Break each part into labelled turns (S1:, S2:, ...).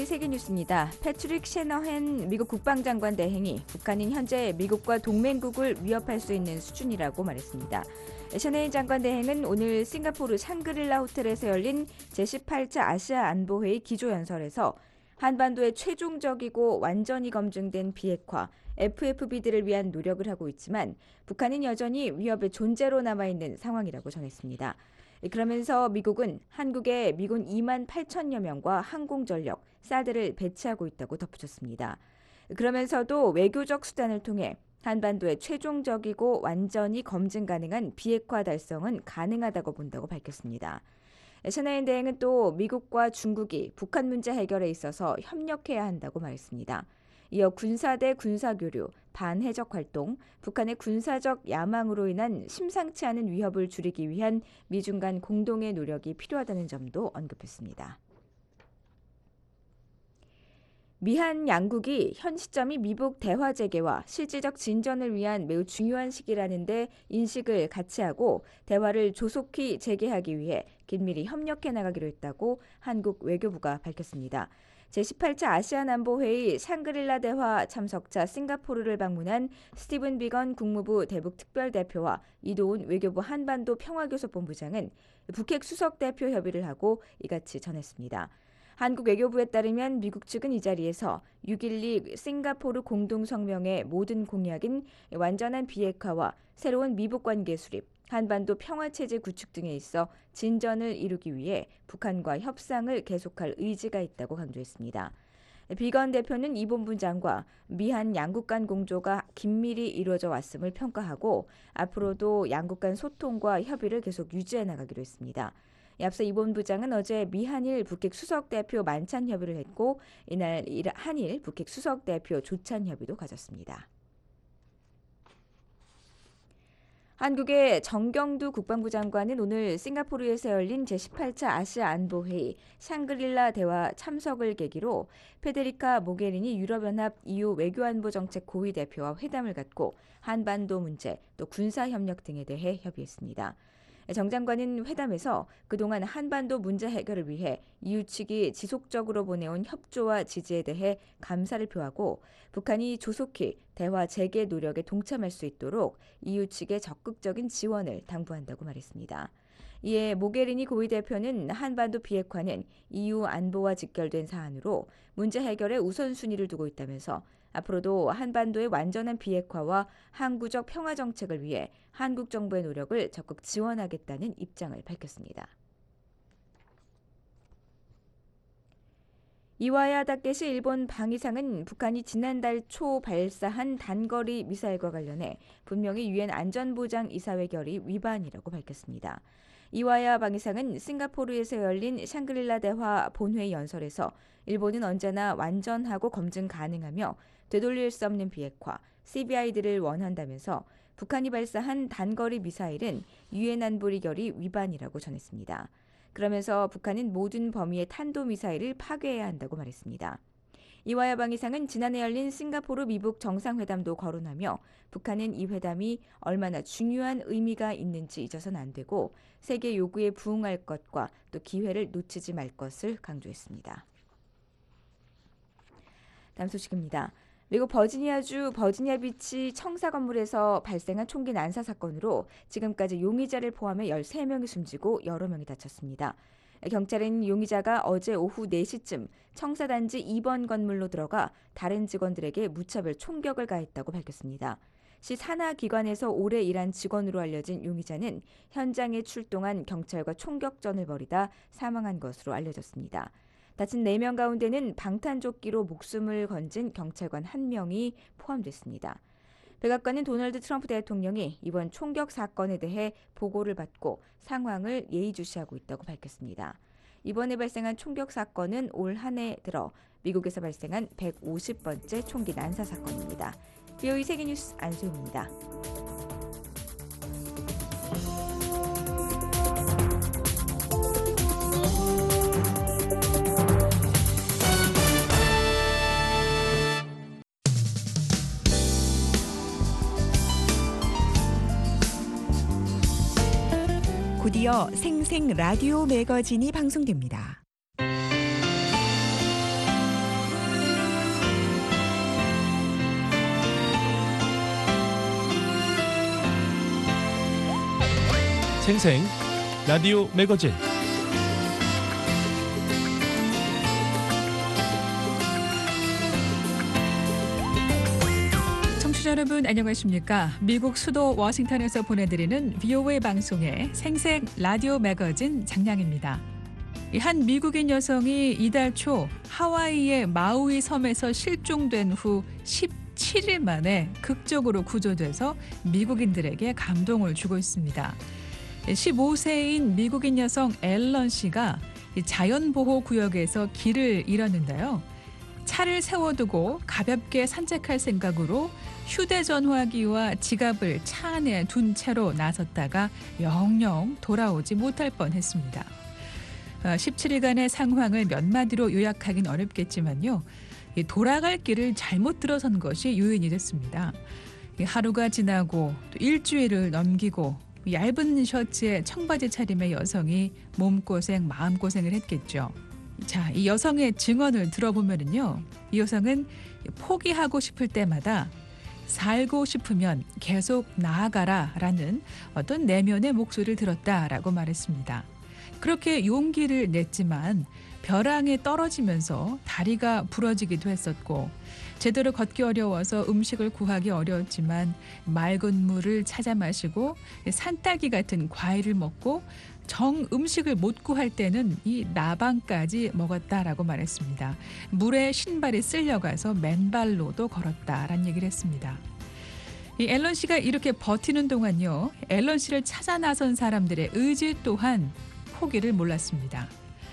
S1: VOA 세계뉴스입니다. 패트릭 셰너헨 미국 국방장관 대행이 북한은 현재 미국과 동맹국을 위협할 수 있는 수준이라고 말했습니다. 셰너헨 장관 대행은 오늘 싱가포르 샹그릴라 호텔에서 열린 제18차 아시아 안보회의 기조연설에서 한반도의 최종적이고 완전히 검증된 비핵화, FFB들을 위한 노력을 하고 있지만 북한은 여전히 위협의 존재로 남아있는 상황이라고 전했습니다. 그러면서 미국은 한국에 미군 2만 8천여 명과 항공전력, 사드를 배치하고 있다고 덧붙였습니다. 그러면서도 외교적 수단을 통해 한반도의 최종적이고 완전히 검증 가능한 비핵화 달성은 가능하다고 본다고 밝혔습니다. 셰너헨 대행은 또 미국과 중국이 북한 문제 해결에 있어서 협력해야 한다고 말했습니다. 이어 군사 대 군사 교류, 반해적 활동, 북한의 군사적 야망으로 인한 심상치 않은 위협을 줄이기 위한 미중 간 공동의 노력이 필요하다는 점도 언급했습니다. 미한 양국이 현 시점이 미북 대화 재개와 실질적 진전을 위한 매우 중요한 시기라는 데 인식을 같이 하고 대화를 조속히 재개하기 위해 긴밀히 협력해 나가기로 했다고 한국 외교부가 밝혔습니다. 제18차 아시안 안보회의 샹그릴라 대화 참석차 싱가포르를 방문한 스티븐 비건 국무부 대북 특별대표와 이도훈 외교부 한반도 평화교섭본부장은 북핵 수석 대표 협의를 하고 이같이 전했습니다. 한국 외교부에 따르면 미국 측은 이 자리에서 6.12 싱가포르 공동성명의 모든 공약인 완전한 비핵화와 새로운 미북 관계 수립, 한반도 평화체제 구축 등에 있어 진전을 이루기 위해 북한과 협상을 계속할 의지가 있다고 강조했습니다. 비건 대표는 이 본부장과 미한 양국 간 공조가 긴밀히 이루어져 왔음을 평가하고 앞으로도 양국 간 소통과 협의를 계속 유지해 나가기로 했습니다. 앞서 이 본부장은 어제 미한일 북핵 수석 대표 만찬 협의를 했고 이날 한일 북핵 수석 대표 조찬 협의도 가졌습니다. 한국의 정경두 국방부 장관은 오늘 싱가포르에서 열린 제18차 아시아 안보회의 샹그릴라 대화 참석을 계기로 페데리카 모게리니 유럽연합 EU 외교안보정책 고위 대표와 회담을 갖고 한반도 문제 또 군사협력 등에 대해 협의했습니다. 정 장관은 회담에서 그동안 한반도 문제 해결을 위해 EU 측이 지속적으로 보내온 협조와 지지에 대해 감사를 표하고 북한이 조속히 대화 재개 노력에 동참할 수 있도록 EU 측의 적극적인 지원을 당부한다고 말했습니다. 이에 모게리니 고위 대표는 한반도 비핵화는 EU 안보와 직결된 사안으로 문제 해결에 우선순위를 두고 있다면서 앞으로도 한반도의 완전한 비핵화와 항구적 평화 정책을 위해 한국 정부의 노력을 적극 지원하겠다는 입장을 밝혔습니다. 이와야 다케시 일본 방위상은 북한이 지난달 초 발사한 단거리 미사일과 관련해 분명히 유엔 안전보장이사회 결의 위반이라고 밝혔습니다. 이와야 방위상은 싱가포르에서 열린 샹그릴라 대화 본회의 연설에서 일본은 언제나 완전하고 검증 가능하며 되돌릴 수 없는 비핵화, CBI들을 원한다면서 북한이 발사한 단거리 미사일은 유엔 안보리 결의 위반이라고 전했습니다. 그러면서 북한은 모든 범위의 탄도미사일을 파괴해야 한다고 말했습니다. 이와야 방위상은 지난해 열린 싱가포르 미북 정상회담도 거론하며 북한은 이 회담이 얼마나 중요한 의미가 있는지 잊어서는 안 되고 세계 요구에 부응할 것과 또 기회를 놓치지 말 것을 강조했습니다. 다음 소식입니다. 미국 버지니아주 버지니아비치 청사 건물에서 발생한 총기 난사 사건으로 지금까지 용의자를 포함해 13명이 숨지고 여러 명이 다쳤습니다. 경찰은 용의자가 어제 오후 4시쯤 청사단지 2번 건물로 들어가 다른 직원들에게 무차별 총격을 가했다고 밝혔습니다. 시 산하기관에서 오래 일한 직원으로 알려진 용의자는 현장에 출동한 경찰과 총격전을 벌이다 사망한 것으로 알려졌습니다. 다친 4명 가운데는 방탄조끼로 목숨을 건진 경찰관 1명이 포함됐습니다. 백악관은 도널드 트럼프 대통령이 이번 총격 사건에 대해 보고를 받고 상황을 예의주시하고 있다고 밝혔습니다. 이번에 발생한 총격 사건은 올 한 해 들어 미국에서 발생한 150번째 총기 난사 사건입니다. VOA 세계뉴스 안소희입니다.
S2: 곧이어 생생 라디오 매거진이 방송됩니다.
S3: 생생 라디오 매거진
S4: 청취자 여러분 안녕하십니까? 미국 수도 워싱턴에서 보내드리는 VOA 방송의 생생 라디오 매거진 장량입니다. 한 미국인 여성이 이달 초 하와이의 마우이 섬에서 실종된 후 17일 만에 극적으로 구조돼서 미국인들에게 감동을 주고 있습니다. 15세인 미국인 여성 앨런 씨가 자연보호구역에서 길을 잃었는데요. 차를 세워두고 가볍게 산책할 생각으로 휴대전화기와 지갑을 차 안에 둔 채로 나섰다가 영영 돌아오지 못할 뻔했습니다. 17일간의 상황을 몇 마디로 요약하긴 어렵겠지만요. 돌아갈 길을 잘못 들어선 것이 요인이 됐습니다. 하루가 지나고 또 일주일을 넘기고 얇은 셔츠에 청바지 차림의 여성이 몸고생, 마음고생을 했겠죠. 자, 이 여성의 증언을 들어보면요. 이 여성은 포기하고 싶을 때마다 살고 싶으면 계속 나아가라라는 어떤 내면의 목소리를 들었다라고 말했습니다. 그렇게 용기를 냈지만 벼랑에 떨어지면서 다리가 부러지기도 했었고 제대로 걷기 어려워서 음식을 구하기 어려웠지만 맑은 물을 찾아 마시고 산딸기 같은 과일을 먹고 정 음식을 못 구할 때는 이 나방까지 먹었다라고 말했습니다. 물에 신발이 쓸려가서 맨발로도 걸었다라는 얘기를 했습니다. 이 앨런 씨가 이렇게 버티는 동안요. 앨런 씨를 찾아 나선 사람들의 의지 또한 포기를 몰랐습니다.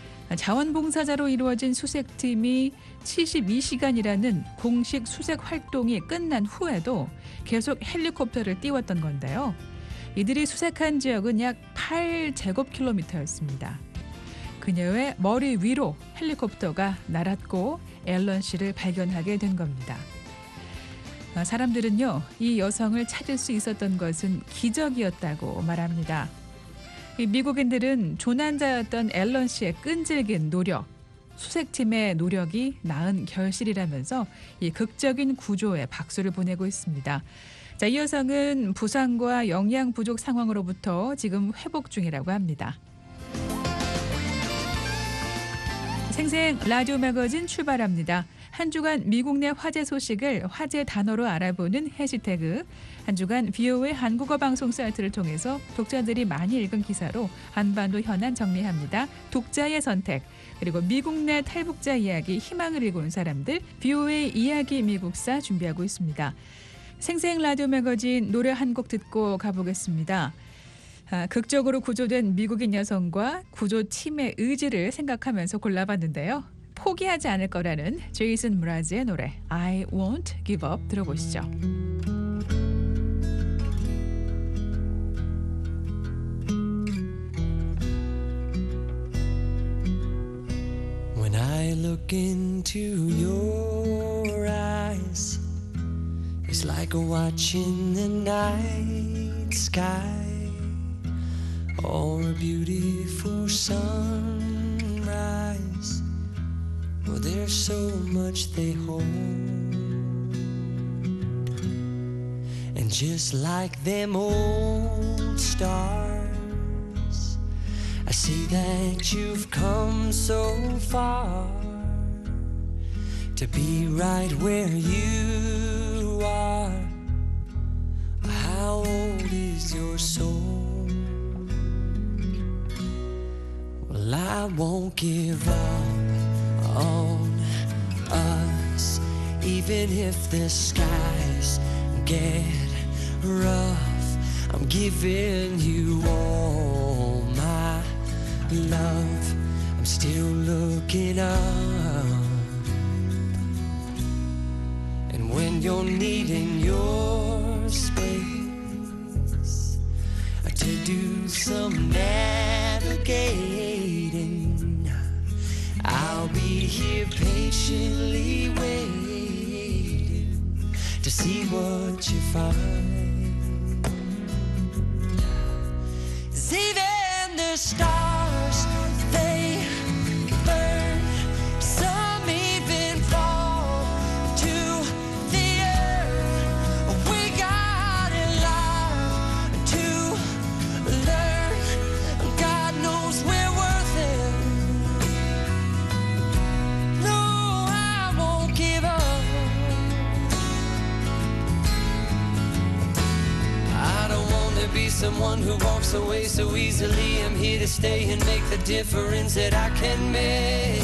S4: 자원봉사자로 이루어진 수색팀이 72시간이라는 공식 수색 활동이 끝난 후에도 계속 헬리콥터를 띄웠던 건데요. 이들이 수색한 지역은 약 8제곱킬로미터였습니다. 그녀의 머리 위로 헬리콥터가 날았고 앨런 씨를 발견하게 된 겁니다. 사람들은요, 이 여성을 찾을 수 있었던 것은 기적이었다고 말합니다. 미국인들은 조난자였던 앨런 씨의 끈질긴 노력, 수색팀의 노력이 낳은 결실이라면서 이 극적인 구조에 박수를 보내고 있습니다. 자, 이 여성은 부상과 영양 부족 상황으로부터 지금 회복 중이라고 합니다. 생생 라디오 매거진 출발합니다. 한 주간 미국 내 화제 소식을 화제 단어로 알아보는 해시태그, 한 주간 VOA 한국어 방송 사이트를 통해서 독자들이 많이 읽은 기사로 한반도 현안 정리합니다. 독자의 선택, 그리고 미국 내 탈북자 이야기, 희망을 읽어온 사람들, VOA 이야기 미국사 준비하고 있습니다. 생생 라디오 매거진 노래 한 곡 듣고 가보겠습니다. 극적으로 구조된 미국인 여성과 구조팀의 의지를 생각하면서 골라봤는데요. 포기하지 않을 거라는 제이슨 무라즈의 노래 I Won't Give Up 들어보시죠.
S5: When I look into your eyes, it's like watching the night sky or a beautiful sunrise. Well, there's so much they hold, and just like them old stars, I see that you've come so far to be right where you are. How old is your soul? Well, I won't give up on us, even if the skies get rough. I'm giving you all my love. I'm still looking up, and when you're needing your space to do some navigating, I'll be here patiently waiting to see what you find. 'Cause even the stars, they burn. Some even fall to the earth. We got in life to learn be someone who walks away so easily. I'm here to stay and make the difference that I can make.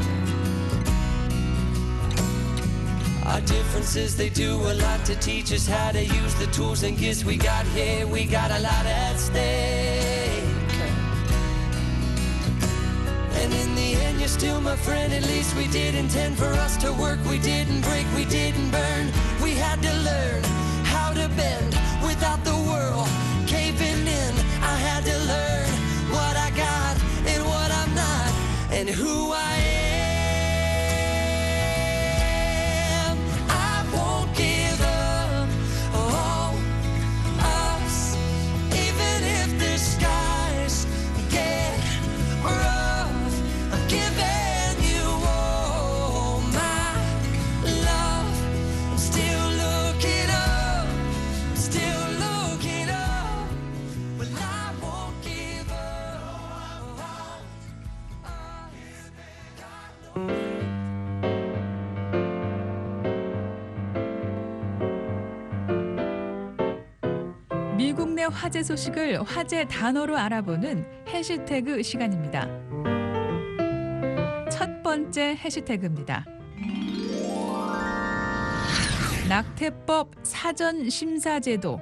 S5: Our differences, they do a lot to teach us how to use the tools and gifts we got here. We got a lot at stake. And in the end, you're still my friend. At least we did intend for us to work. We didn't break, we didn't burn. We had to learn how to bend without the world caving in. I had to learn what I got and what I'm not and who I am. I won't give up on us, even if the skies get rough. I'm giving you all my love. I'm still looking up, still looking up. Well, I won't give up on us. God knows.
S4: 미국 내 화제 소식을 화제 단어로 알아보는 해시태그 시간입니다. 첫 번째 해시태그입니다. 낙태법 사전 심사 제도.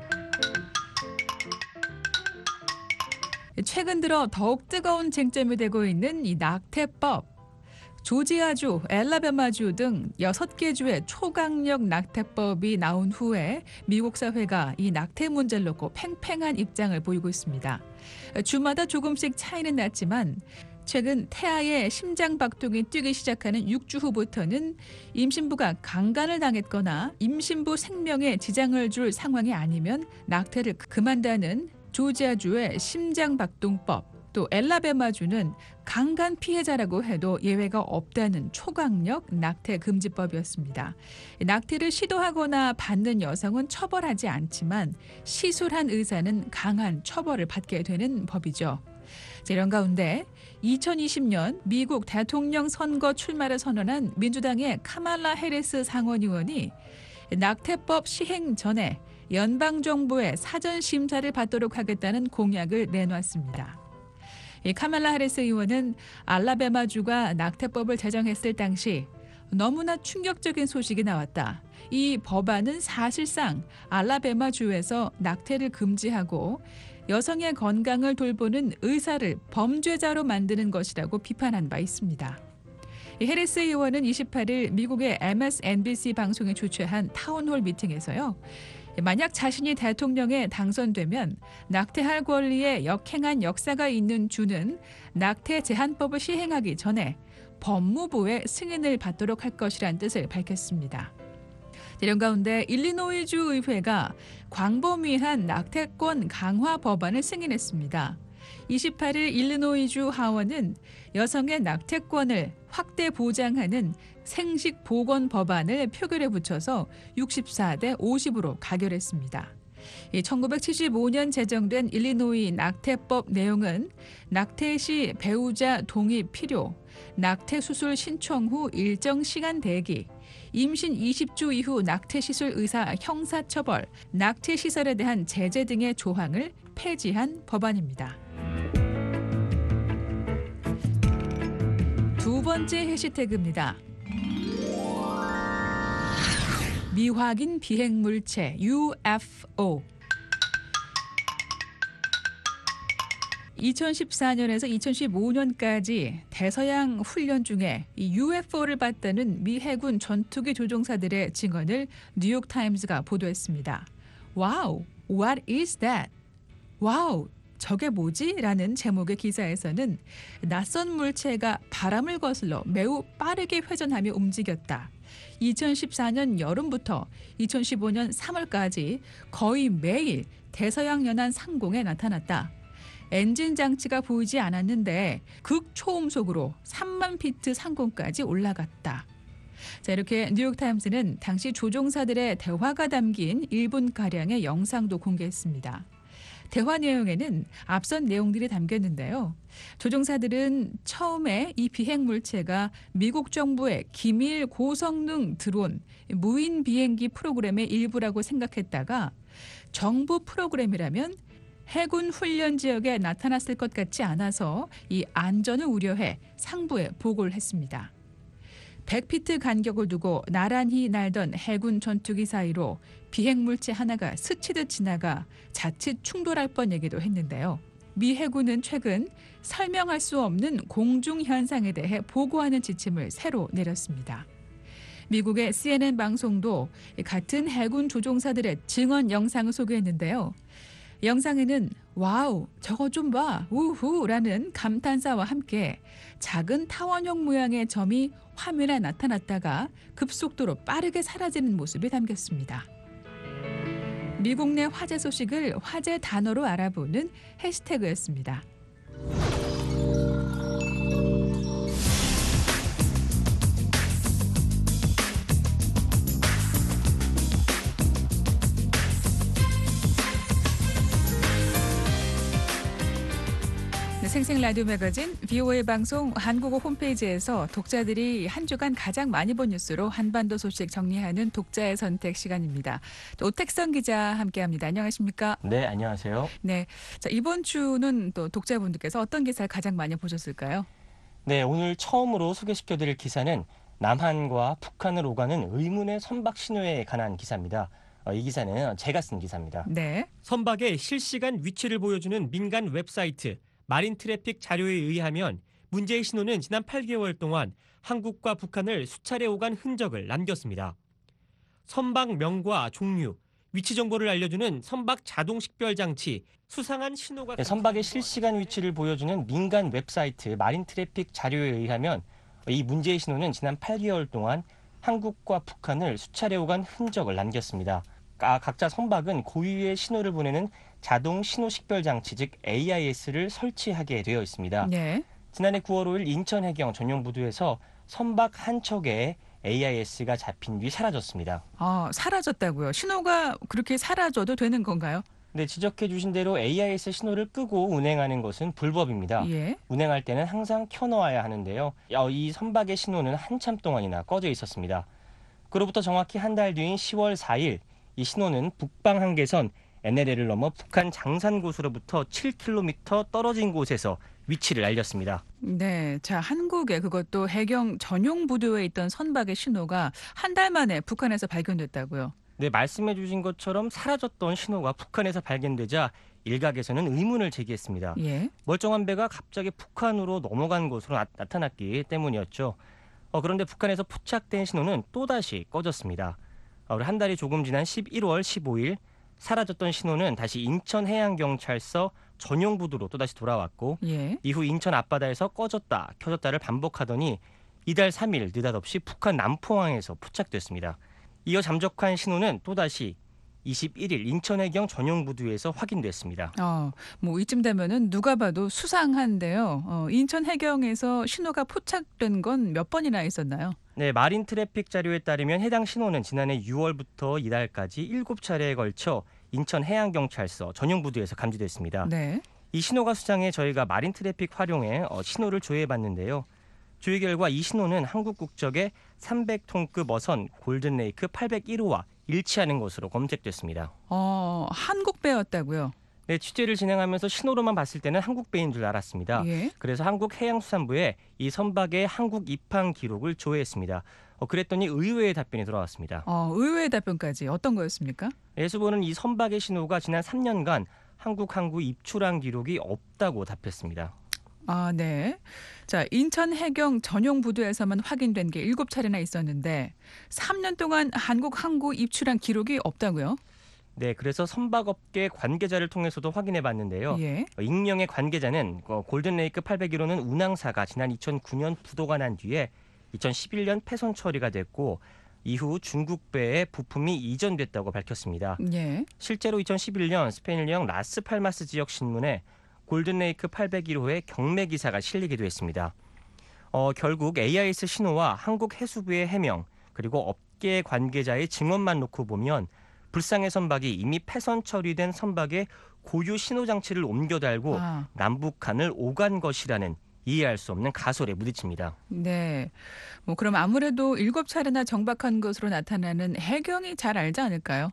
S4: 최근 들어 더욱 뜨거운 쟁점이 되고 있는 이 낙태법. 조지아주, 엘라바마주 등 6개 주의 초강력 낙태법이 나온 후에 미국 사회가 이 낙태 문제를 놓고 팽팽한 입장을 보이고 있습니다. 주마다 조금씩 차이는 났지만 최근 태아의 심장 박동이 뛰기 시작하는 6주 후부터는 임신부가 강간을 당했거나 임신부 생명에 지장을 줄 상황이 아니면 낙태를 그만다는 조지아주의 심장박동법, 또 엘라바마주는 강간 피해자라고 해도 예외가 없다는 초강력 낙태 금지법이었습니다. 낙태를 시도하거나 받는 여성은 처벌하지 않지만 시술한 의사는 강한 처벌을 받게 되는 법이죠. 이런 가운데 2020년 미국 대통령 선거 출마를 선언한 민주당의 카말라 해리스 상원의원이 낙태법 시행 전에 연방정부의 사전 심사를 받도록 하겠다는 공약을 내놨습니다. 이 카말라 해리스 의원은 알라바마주가 낙태법을 제정했을 당시 너무나 충격적인 소식이 나왔다. 이 법안은 사실상 알라바마주에서 낙태를 금지하고 여성의 건강을 돌보는 의사를 범죄자로 만드는 것이라고 비판한 바 있습니다. 해리스 의원은 28일 미국의 MSNBC 방송에 주최한 타운홀 미팅에서요. 만약 자신이 대통령에 당선되면 낙태할 권리에 역행한 역사가 있는 주는 낙태 제한법을 시행하기 전에 법무부의 승인을 받도록 할 것이라는 뜻을 밝혔습니다. 이런 가운데 일리노이주 의회가 광범위한 낙태권 강화 법안을 승인했습니다. 28일 일리노이주 하원은 여성의 낙태권을 확대 보장하는 생식 보건 법안을 표결에 붙여서 64대 50으로 가결했습니다. 1975년 제정된 일리노이 낙태법 내용은 낙태 시 배우자 동의 필요, 낙태 수술 신청 후 일정 시간 대기, 임신 20주 이후 낙태 시술 의사 형사처벌, 낙태 시설에 대한 제재 등의 조항을 폐지한 법안입니다. 두 번째 해시태그입니다. 미확인 비행물체 UFO. 2014년에서 2015년까지 대서양 훈련 중에 이 UFO를 봤다는 미 해군 전투기 조종사들의 증언을 뉴욕타임스가 보도했습니다. 와우, what is that? 와우, 저게 뭐지? 라는 제목의 기사에서는 낯선 물체가 바람을 거슬러 매우 빠르게 회전하며 움직였다. 2014년 여름부터 2015년 3월까지 거의 매일 대서양 연안 상공에 나타났다. 엔진 장치가 보이지 않았는데 극초음속으로 3만 피트 상공까지 올라갔다. 자, 이렇게 뉴욕타임스는 당시 조종사들의 대화가 담긴 1분가량의 영상도 공개했습니다. 대화 내용에는 앞선 내용들이 담겼는데요. 조종사들은 처음에 이 비행 물체가 미국 정부의 기밀 고성능 드론 무인 비행기 프로그램의 일부라고 생각했다가 정부 프로그램이라면 해군 훈련 지역에 나타났을 것 같지 않아서 이 안전을 우려해 상부에 보고를 했습니다. 100피트 간격을 두고 나란히 날던 해군 전투기 사이로 비행물체 하나가 스치듯 지나가 자칫 충돌할 뻔하기도 했는데요. 미 해군은 최근 설명할 수 없는 공중 현상에 대해 보고하는 지침을 새로 내렸습니다. 미국의 CNN 방송도 같은 해군 조종사들의 증언 영상을 소개했는데요. 영상에는 와우, 저거 좀 봐, 우후라는 감탄사와 함께 작은 타원형 모양의 점이 화면에 나타났다가 급속도로 빠르게 사라지는 모습이 담겼습니다. 미국 내 화재 소식을 화재 단어로 알아보는 해시태그였습니다. 생생 라디오 매거진 VOA 방송 한국어 홈페이지에서 독자들이 한 주간 가장 많이 본 뉴스로 한반도 소식 정리하는 독자의 선택 시간입니다. 또 오택선 기자 함께합니다. 안녕하십니까?
S6: 네, 안녕하세요.
S4: 네, 자 이번 주는 또 독자분들께서 어떤 기사를 가장 많이 보셨을까요?
S6: 네, 오늘 처음으로 소개시켜드릴 기사는 남한과 북한을 오가는 의문의 선박 신호에 관한 기사입니다. 이 기사는 제가 쓴 기사입니다.
S4: 네.
S3: 선박의 실시간 위치를 보여주는 민간 웹사이트 마린 트래픽 자료에 의하면 문제의 신호는 지난 8개월 동안 한국과 북한을 수차례 오간 흔적을 남겼습니다. 선박명과 종류, 위치 정보를 알려주는 선박 자동 식별 장치, 수상한 신호가...
S6: 네, 선박의 실시간 위치를 보여주는 민간 웹사이트 마린 트래픽 자료에 의하면 이 문제의 신호는 지난 8개월 동안 한국과 북한을 수차례 오간 흔적을 남겼습니다. 각자 선박은 고유의 신호를 보내는 자동 신호 식별 장치 즉 AIS를 설치하게 되어 있습니다.
S4: 네.
S6: 지난해 9월 5일 인천해경 전용 부두에서 선박 한 척에 AIS가 잡힌 뒤 사라졌습니다.
S4: 사라졌다고요? 신호가 그렇게 사라져도 되는 건가요?
S6: 네, 지적해 주신 대로 AIS 신호를 끄고 운행하는 것은 불법입니다.
S4: 예.
S6: 운행할 때는 항상 켜놓아야 하는데요. 이 선박의 신호는 한참 동안이나 꺼져 있었습니다. 그로부터 정확히 한 달 뒤인 10월 4일 이 신호는 북방 한계선 NLL을 넘어 북한 장산고수로부터 7km 떨어진 곳에서 위치를 알렸습니다.
S4: 네, 자 한국에 그것도 해경 전용 부두에 있던 선박의 신호가 한 달 만에 북한에서 발견됐다고요.
S6: 네, 말씀해 주신 것처럼 사라졌던 신호가 북한에서 발견되자 일각에서는 의문을 제기했습니다.
S4: 예.
S6: 멀쩡한 배가 갑자기 북한으로 넘어간 것으로 나타났기 때문이었죠. 그런데 북한에서 포착된 신호는 또다시 꺼졌습니다. 한 달이 조금 지난 11월 15일 사라졌던 신호는 다시 인천해양경찰서 전용 부두로 또다시 돌아왔고
S4: 예.
S6: 이후 인천 앞바다에서 꺼졌다 켜졌다를 반복하더니 이달 3일 느닷없이 북한 남포항에서 포착됐습니다. 이어 잠적한 신호는 또다시 21일 인천해경 전용 부두에서 확인됐습니다.
S4: 뭐 이쯤 되면은 누가 봐도 수상한데요. 인천 해경에서 신호가 포착된 건 몇 번이나 있었나요?
S6: 네, 마린 트래픽 자료에 따르면 해당 신호는 지난해 6월부터 이달까지 7차례에 걸쳐 인천해양경찰서 전용 부두에서 감지됐습니다.
S4: 네.
S6: 이 신호가 수상해 저희가 마린 트래픽 활용해 신호를 조회해봤는데요. 조회 결과 이 신호는 한국 국적의 300톤급 어선 골든레이크 801호와 일치하는 것으로 검색됐습니다.
S4: 한국 배였다고요?
S6: 네, 취재를 진행하면서 신호로만 봤을 때는 한국 배인 줄 알았습니다.
S4: 예.
S6: 그래서 한국해양수산부에 이 선박의 한국 입항 기록을 조회했습니다. 그랬더니 의외의 답변이 돌아왔습니다.
S4: 의외의 답변까지 어떤 거였습니까?
S6: 예수보는 이 선박의 신호가 지난 3년간 한국 항구 입출항 기록이 없다고 답했습니다.
S4: 네. 자, 인천 해경 전용 부두에서만 확인된 게 7차례나 있었는데 3년 동안 한국 항구 입출한 기록이 없다고요?
S6: 네, 그래서 선박업계 관계자를 통해서도 확인해봤는데요.
S4: 예.
S6: 익명의 관계자는 골든레이크 801호는 운항사가 지난 2009년 부도가 난 뒤에 2011년 폐선 처리가 됐고 이후 중국배에 부품이 이전됐다고 밝혔습니다.
S4: 예.
S6: 실제로 2011년 스페인령 라스팔마스 지역 신문에 골든레이크 801호의 경매 기사가 실리기도 했습니다. 결국 AIS 신호와 한국 해수부의 해명 그리고 업계 관계자의 증언만 놓고 보면 불상의 선박이 이미 폐선 처리된 선박에 고유 신호 장치를 옮겨 달고 남북한을 오간 것이라는 이해할 수 없는 가설에 부딪힙니다.
S4: 네. 그럼 아무래도 7차례나 정박한 것으로 나타나는 해경이 잘 알지 않을까요?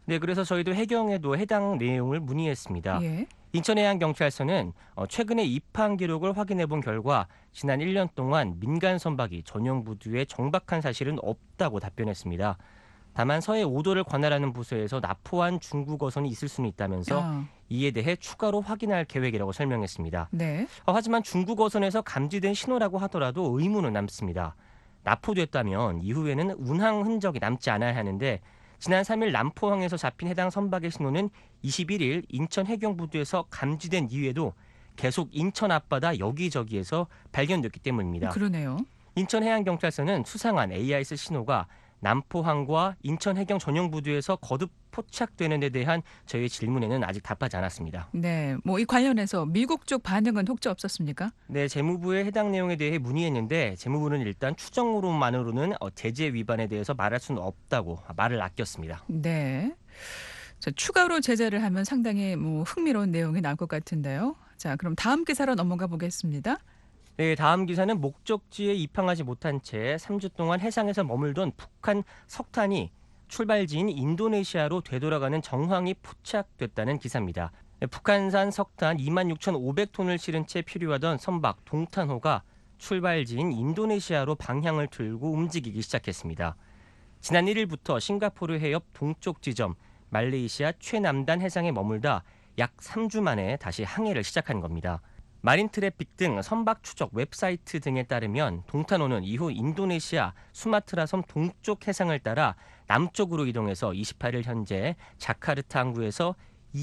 S6: 네, 그래서 저희도 해경에도 해당 내용을 문의했습니다.
S4: 예.
S6: 인천해양경찰서는 최근에 입항 기록을 확인해 본 결과 지난 1년 동안 민간 선박이 전용 부두에 정박한 사실은 없다고 답변했습니다. 다만 서해 5도를 관할하는 부서에서 납포한 중국 어선이 있을 수는 있다면서 이에 대해 추가로 확인할 계획이라고 설명했습니다.
S4: 네.
S6: 하지만 중국 어선에서 감지된 신호라고 하더라도 의문은 남습니다. 납포됐다면 이후에는 운항 흔적이 남지 않아야 하는데 지난 3일 남포항에서 잡힌 해당 선박의 신호는 21일 인천 해경부두에서 감지된 이후에도 계속 인천 앞바다 여기저기에서 발견됐기 때문입니다.
S4: 그러네요.
S6: 인천해양경찰서는 수상한 AIS 신호가 남포항과 인천해경 전용부두에서 거듭 포착되는 데 대한 저희의 질문에는 아직 답하지 않았습니다.
S4: 네, 뭐 이 관련해서 미국 쪽 반응은 혹시 없었습니까?
S6: 네, 재무부에 해당 내용에 대해 문의했는데 재무부는 일단 추정으로만으로는 제재 위반에 대해서 말할 수는 없다고 말을 아꼈습니다.
S4: 네. 자, 추가로 제재를 하면 상당히 뭐 흥미로운 내용이 나올 것 같은데요. 자, 그럼 다음 기사로 넘어가 보겠습니다.
S6: 네, 다음 기사는 목적지에 입항하지 못한 채 3주 동안 해상에서 머물던 북한 석탄이 출발지인 인도네시아로 되돌아가는 정황이 포착됐다는 기사입니다. 북한산 석탄 26,500톤을 실은 채 표류하던 선박 동탄호가 출발지인 인도네시아로 방향을 틀고 움직이기 시작했습니다. 지난 1일부터 싱가포르 해협 동쪽 지점 말레이시아 최남단 해상에 머물다 약 3주 만에 다시 항해를 시작한 겁니다. 마린트래픽 등 선박 추적 웹사이트 등에 따르면 동탄호는 이후 인도네시아 수마트라 섬 동쪽 해상을 따라 남쪽으로 이동해서 28일 현재 자카르타 항구에서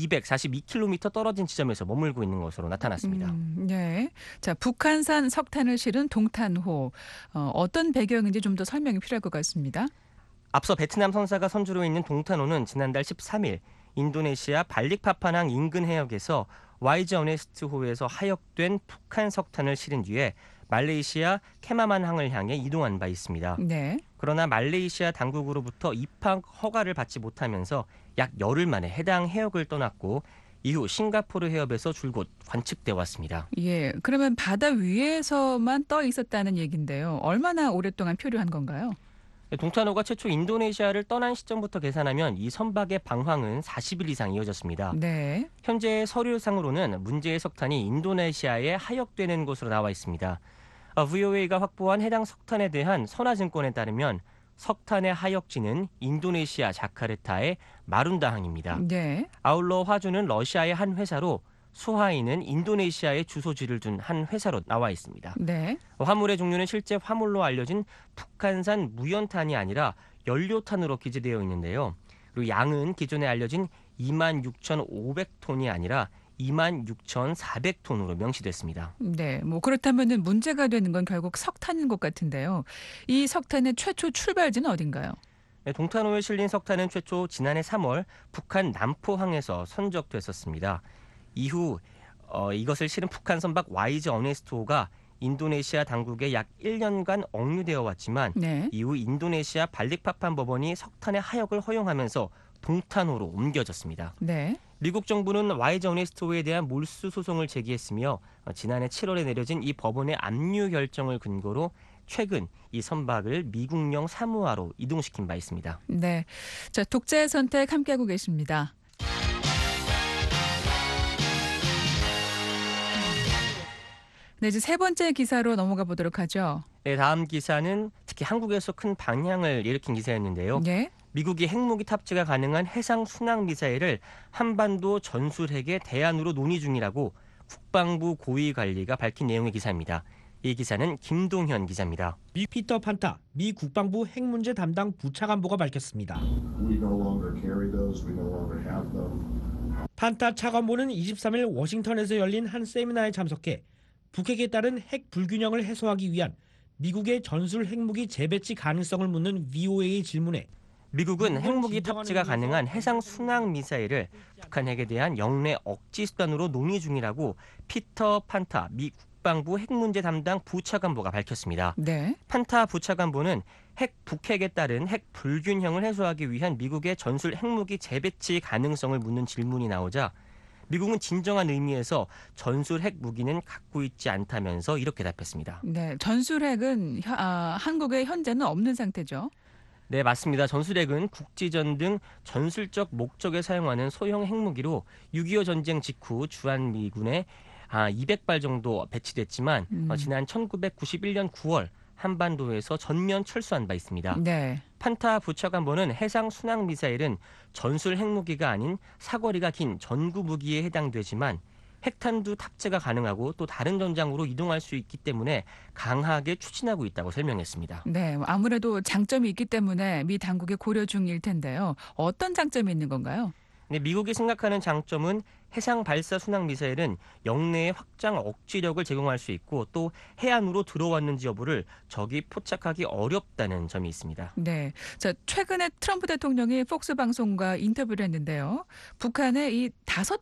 S6: 242km 떨어진 지점에서 머물고 있는 것으로 나타났습니다.
S4: 네. 자, 북한산 석탄을 실은 동탄호. 어떤 배경인지 좀 더 설명이 필요할 것 같습니다.
S6: 앞서 베트남 선사가 선주로 있는 동탄호는 지난달 13일 인도네시아 발릭파파낭 인근 해역에서 YG 어네스트호에서 하역된 북한 석탄을 실은 뒤에 말레이시아 케마만항을 향해 이동한 바 있습니다.
S4: 네.
S6: 그러나 말레이시아 당국으로부터 입항 허가를 받지 못하면서 약 열흘 만에 해당 해역을 떠났고 이후 싱가포르 해협에서 줄곧 관측돼 왔습니다.
S4: 예. 그러면 바다 위에서만 떠 있었다는 얘기인데요. 얼마나 오랫동안 표류한 건가요?
S6: 동탄호가 최초 인도네시아를 떠난 시점부터 계산하면 이 선박의 방황은 40일 이상 이어졌습니다.
S4: 네.
S6: 현재 서류상으로는 문제의 석탄이 인도네시아에 하역되는 것으로 나와 있습니다. VOA가 확보한 해당 석탄에 대한 선화증권에 따르면 석탄의 하역지는 인도네시아 자카르타의 마룬다항입니다.
S4: 네.
S6: 아울러 화주는 러시아의 한 회사로 수하인은 인도네시아에 주소지를 둔 한 회사로 나와 있습니다.
S4: 네.
S6: 화물의 종류는 실제 화물로 알려진 북한산 무연탄이 아니라 연료탄으로 기재되어 있는데요. 그리고 양은 기존에 알려진 26,500톤이 아니라 26,400톤으로 명시됐습니다.
S4: 네. 뭐 그렇다면은 문제가 되는 건 결국 석탄인 것 같은데요. 이 석탄의 최초 출발지는 어딘가요?
S6: 동탄호에 실린 석탄은 최초 지난해 3월 북한 남포항에서 선적됐었습니다. 이후 이것을 실은 북한 선박 YG 어네스트호가 인도네시아 당국에 약 1년간 억류되어 왔지만
S4: 네.
S6: 이후 인도네시아 발릭파판 법원이 석탄의 하역을 허용하면서 동탄호로 옮겨졌습니다.
S4: 네.
S6: 미국 정부는 YG 어네스트호에 대한 몰수 소송을 제기했으며 지난해 7월에 내려진 이 법원의 압류 결정을 근거로 최근 이 선박을 미국령 사무하로 이동시킨 바 있습니다.
S4: 네. 자, 독자의 선택 함께하고 계십니다. 네, 이제 세 번째 기사로 넘어가 보도록 하죠.
S6: 네, 다음 기사는 특히 한국에서 큰 방향을 일으킨 기사였는데요.
S4: 네.
S6: 미국이 핵무기 탑재가 가능한 해상 순항 미사일을 한반도 전술핵의 대안으로 논의 중이라고 국방부 고위 관리가 밝힌 내용의 기사입니다. 이 기사는 김동현 기자입니다.
S7: 미 피터 판타 미 국방부 핵 문제 담당 부차관보가 밝혔습니다. 판타 차관보는 23일 워싱턴에서 열린 한 세미나에 참석해 북핵에 따른 핵 불균형을 해소하기 위한 미국의 전술 핵무기 재배치 가능성을 묻는 VOA의 질문에
S6: 미국은 핵무기 탑재가 가능한 해상 순항 미사일을 북한 핵에 대한 영내 억지 수단으로 논의 중이라고 피터 판타 미 국방부 핵 문제 담당 부차관보가 밝혔습니다.
S4: 네.
S6: 판타 부차관보는 북핵에 따른 핵 불균형을 해소하기 위한 미국의 전술 핵무기 재배치 가능성을 묻는 질문이 나오자 미국은 진정한 의미에서 전술 핵 무기는 갖고 있지 않다면서 이렇게 답했습니다.
S4: 네. 전술핵은 한국에 현재는 없는 상태죠.
S6: 네, 맞습니다. 전술핵은 국지전 등 전술적 목적에 사용하는 소형 핵무기로 6.25 전쟁 직후 주한미군에 200발 정도 배치됐지만 지난 1991년 9월 한반도에서 전면 철수한 바 있습니다.
S4: 네.
S6: 판타 부착함보는 해상 순항 미사일은 전술 핵무기가 아닌 사거리가 긴 전구 무기에 해당되지만 핵탄두 탑재가 가능하고 또 다른 전장으로 이동할 수 있기 때문에 강하게 추진하고 있다고 설명했습니다.
S4: 네, 아무래도 장점이 있기 때문에 미 당국의 고려 중일 텐데요. 어떤 장점이 있는 건가요?
S6: 네, 미국이 생각하는 장점은 해상 발사 순항 미사일은 영내의 확장 억지력을 제공할 수 있고 또 해안으로 들어왔는지 여부를 적이 포착하기 어렵다는 점이 있습니다.
S4: 네, 자 최근에 트럼프 대통령이 폭스 방송과 인터뷰를 했는데요. 북한에 이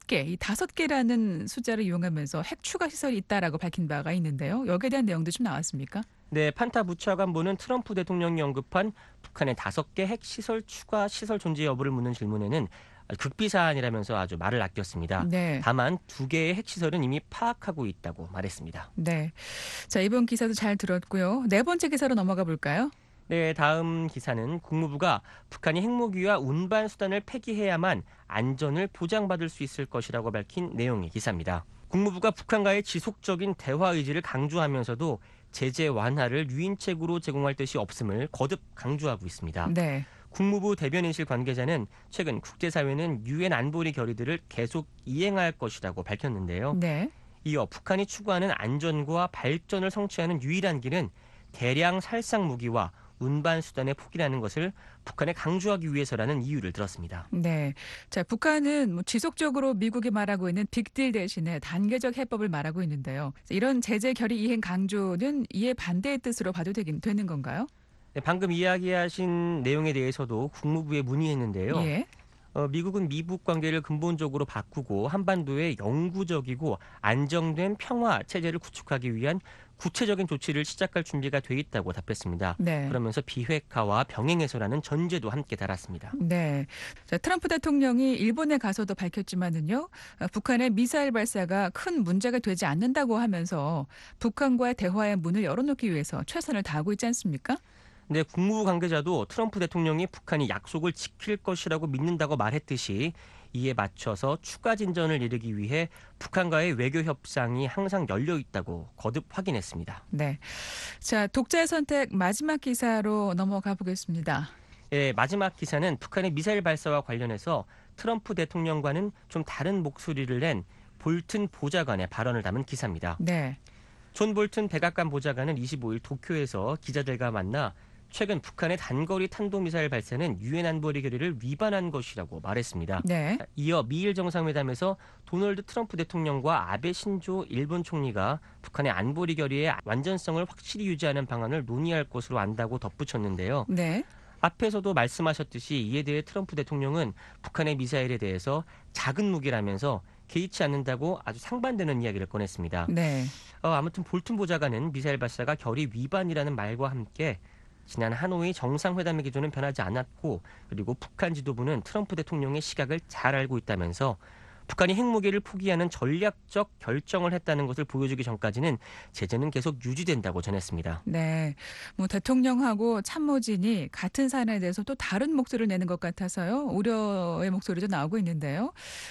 S4: 5개라는 숫자를 이용하면서 핵 추가 시설이 있다라고 밝힌 바가 있는데요. 여기에 대한 내용도 좀 나왔습니까?
S6: 네, 판타 부차관보는 트럼프 대통령이 언급한 북한의 5개 핵 시설 추가 시설 존재 여부를 묻는 질문에는 극비 사안이라면서 아주 말을 아꼈습니다.
S4: 네.
S6: 다만 2개의 핵시설은 이미 파악하고 있다고 말했습니다.
S4: 네. 자, 이번 기사도 잘 들었고요. 네 번째 기사로 넘어가 볼까요?
S6: 네, 다음 기사는 국무부가 북한이 핵무기와 운반 수단을 폐기해야만 안전을 보장받을 수 있을 것이라고 밝힌 내용의 기사입니다. 국무부가 북한과의 지속적인 대화 의지를 강조하면서도 제재 완화를 유인책으로 제공할 뜻이 없음을 거듭 강조하고 있습니다.
S4: 네.
S6: 국무부 대변인실 관계자는 최근 국제사회는 유엔 안보리 결의들을 계속 이행할 것이라고 밝혔는데요.
S4: 네.
S6: 이어 북한이 추구하는 안전과 발전을 성취하는 유일한 길은 대량 살상 무기와 운반 수단의 포기라는 것을 북한에 강조하기 위해서라는 이유를 들었습니다.
S4: 네. 자, 북한은 지속적으로 미국이 말하고 있는 빅딜 대신에 단계적 해법을 말하고 있는데요. 이런 제재 결의 이행 강조는 이에 반대의 뜻으로 봐도 되는 건가요?
S6: 네, 방금 이야기하신 내용에 대해서도 국무부에 문의했는데요.
S4: 예.
S6: 미국은 미북 관계를 근본적으로 바꾸고 한반도에 영구적이고 안정된 평화 체제를 구축하기 위한 구체적인 조치를 시작할 준비가 돼 있다고 답했습니다.
S4: 네.
S6: 그러면서 비핵화와 병행해서라는 전제도 함께 달았습니다.
S4: 네. 자, 트럼프 대통령이 일본에 가서도 밝혔지만은요. 북한의 미사일 발사가 큰 문제가 되지 않는다고 하면서 북한과의 대화의 문을 열어놓기 위해서 최선을 다하고 있지 않습니까?
S6: 네, 국무부 관계자도 트럼프 대통령이 북한이 약속을 지킬 것이라고 믿는다고 말했듯이 이에 맞춰서 추가 진전을 이루기 위해 북한과의 외교 협상이 항상 열려 있다고 거듭 확인했습니다.
S4: 네. 자, 독자의 선택 마지막 기사로 넘어가 보겠습니다.
S6: 예, 마지막 기사는 북한의 미사일 발사와 관련해서 트럼프 대통령과는 좀 다른 목소리를 낸 볼튼 보좌관의 발언을 담은 기사입니다.
S4: 네.
S6: 존 볼튼 백악관 보좌관은 25일 도쿄에서 기자들과 만나 최근 북한의 단거리 탄도미사일 발사는 유엔 안보리 결의를 위반한 것이라고 말했습니다.
S4: 네.
S6: 이어 미일 정상회담에서 도널드 트럼프 대통령과 아베 신조 일본 총리가 북한의 안보리 결의의 완전성을 확실히 유지하는 방안을 논의할 것으로 안다고 덧붙였는데요.
S4: 네.
S6: 앞에서도 말씀하셨듯이 이에 대해 트럼프 대통령은 북한의 미사일에 대해서 작은 무기라면서 개의치 않는다고 아주 상반되는 이야기를 꺼냈습니다.
S4: 네.
S6: 아무튼 볼튼 보좌관은 미사일 발사가 결의 위반이라는 말과 함께 지난 하노이 정상회담의 기조는 변하지 않았고 그리고 북한 지도부는 트럼프 대통령의 시각을 잘 알고 있다면서 북한이 핵무기를 포기하는 전략적 결정을 했다는 것을 보여주기 전까지는 제재는 계속 유지된다고 전했습니다.
S4: 네. 뭐 대통령하고 참모진이 같은 사안에 대해서 또 다른 목소리를 내는 것 같아서요. 우려의 목소리도 나오고 있는데요.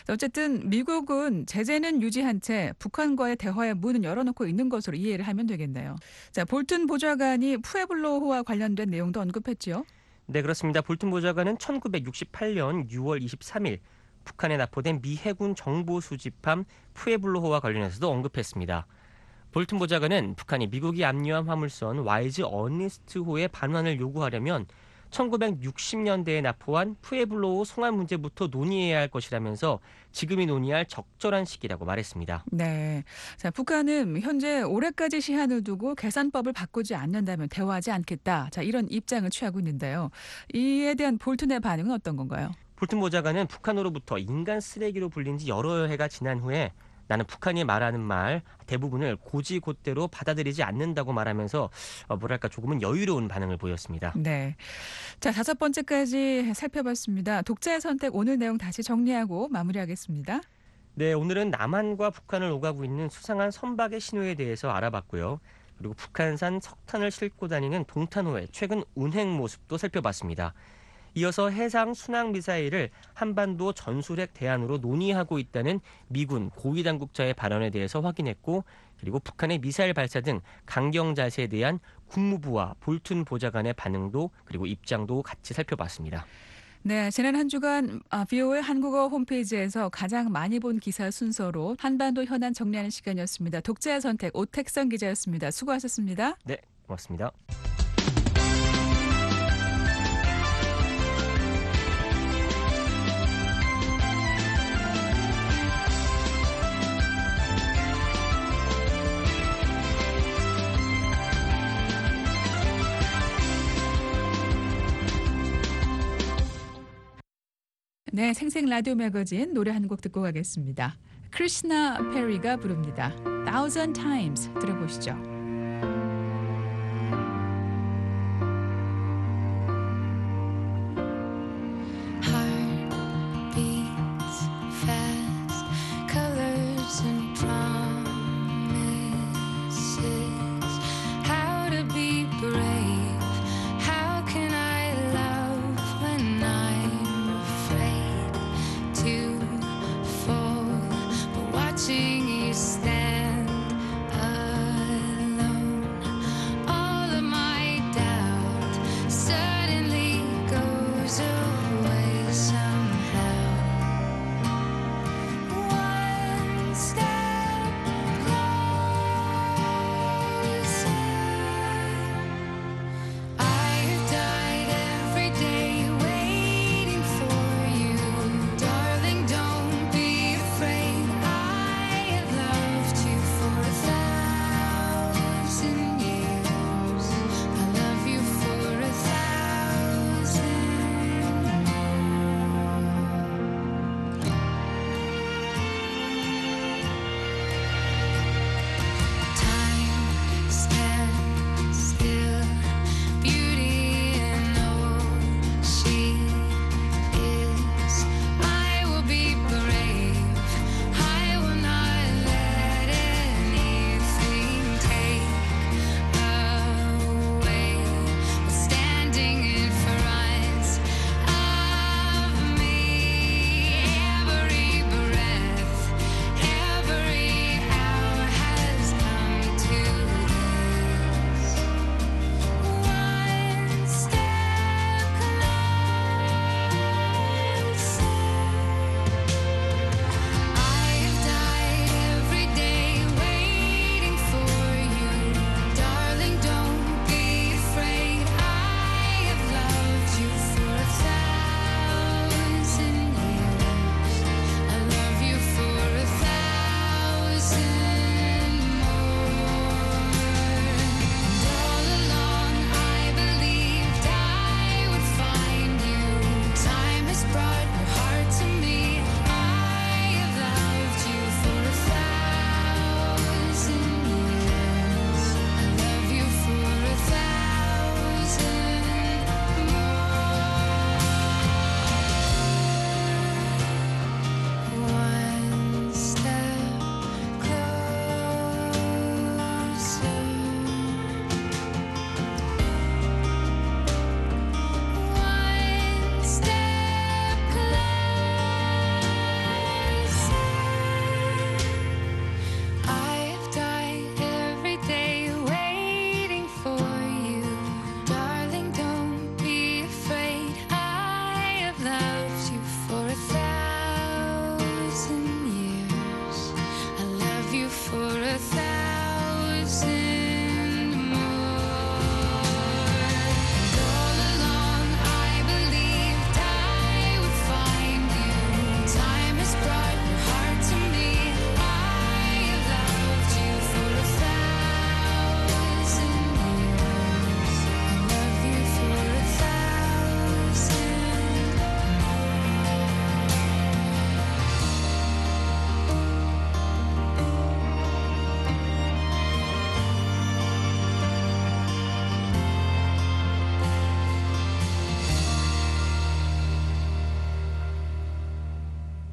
S4: 어쨌든 미국은 제재는 유지한 채 북한과의 대화의 문은 열어놓고 있는 것으로 이해를 하면 되겠네요. 자, 볼튼 보좌관이 푸에블로호와 관련된 내용도 언급했지요.
S6: 네, 그렇습니다. 볼튼 보좌관은 1968년 6월 23일 북한에 납포된 미 해군 정보 수집함 푸에블로호와 관련해서도 언급했습니다. 볼튼 보좌관은 북한이 미국이 압류한 화물선 와이즈 어니스트호의 반환을 요구하려면 1960년대에 납포한 푸에블로호 송환 문제부터 논의해야 할 것이라면서 지금이 논의할 적절한 시기라고 말했습니다.
S4: 네. 자, 북한은 현재 올해까지 시한을 두고 계산법을 바꾸지 않는다면 대화하지 않겠다. 자, 이런 입장을 취하고 있는데요. 이에 대한 볼튼의 반응은 어떤 건가요?
S6: 볼튼 보좌관은 북한으로부터 인간 쓰레기로 불린 지 여러 해가 지난 후에 나는 북한이 말하는 말 대부분을 고지곧대로 받아들이지 않는다고 말하면서 뭐랄까 조금은 여유로운 반응을 보였습니다.
S4: 네. 자, 5번째까지 살펴봤습니다. 독자의 선택 오늘 내용 다시 정리하고 마무리하겠습니다.
S6: 네, 오늘은 남한과 북한을 오가고 있는 수상한 선박의 신호에 대해서 알아봤고요. 그리고 북한산 석탄을 싣고 다니는 동탄호의 최근 운행 모습도 살펴봤습니다. 이어서 해상 순항 미사일을 한반도 전술핵 대안으로 논의하고 있다는 미군 고위 당국자의 발언에 대해서 확인했고, 그리고 북한의 미사일 발사 등 강경 자세에 대한 국무부와 볼튼 보좌관의 반응도 그리고 입장도 같이 살펴봤습니다.
S4: 네, 지난 한 주간 VOA 한국어 홈페이지에서 가장 많이 본 기사 순서로 한반도 현안 정리하는 시간이었습니다. 독자의 선택 오택성 기자였습니다. 수고하셨습니다.
S6: 네, 고맙습니다.
S4: 네, 생생 라디오 매거진 노래 한 곡 듣고 가겠습니다. 크리스나 페리가 부릅니다. Thousand Times 들어보시죠.
S8: Heart beats fast, colors and promises. How to be brave? How can I love when I'm afraid to fall? But watching you stand alone.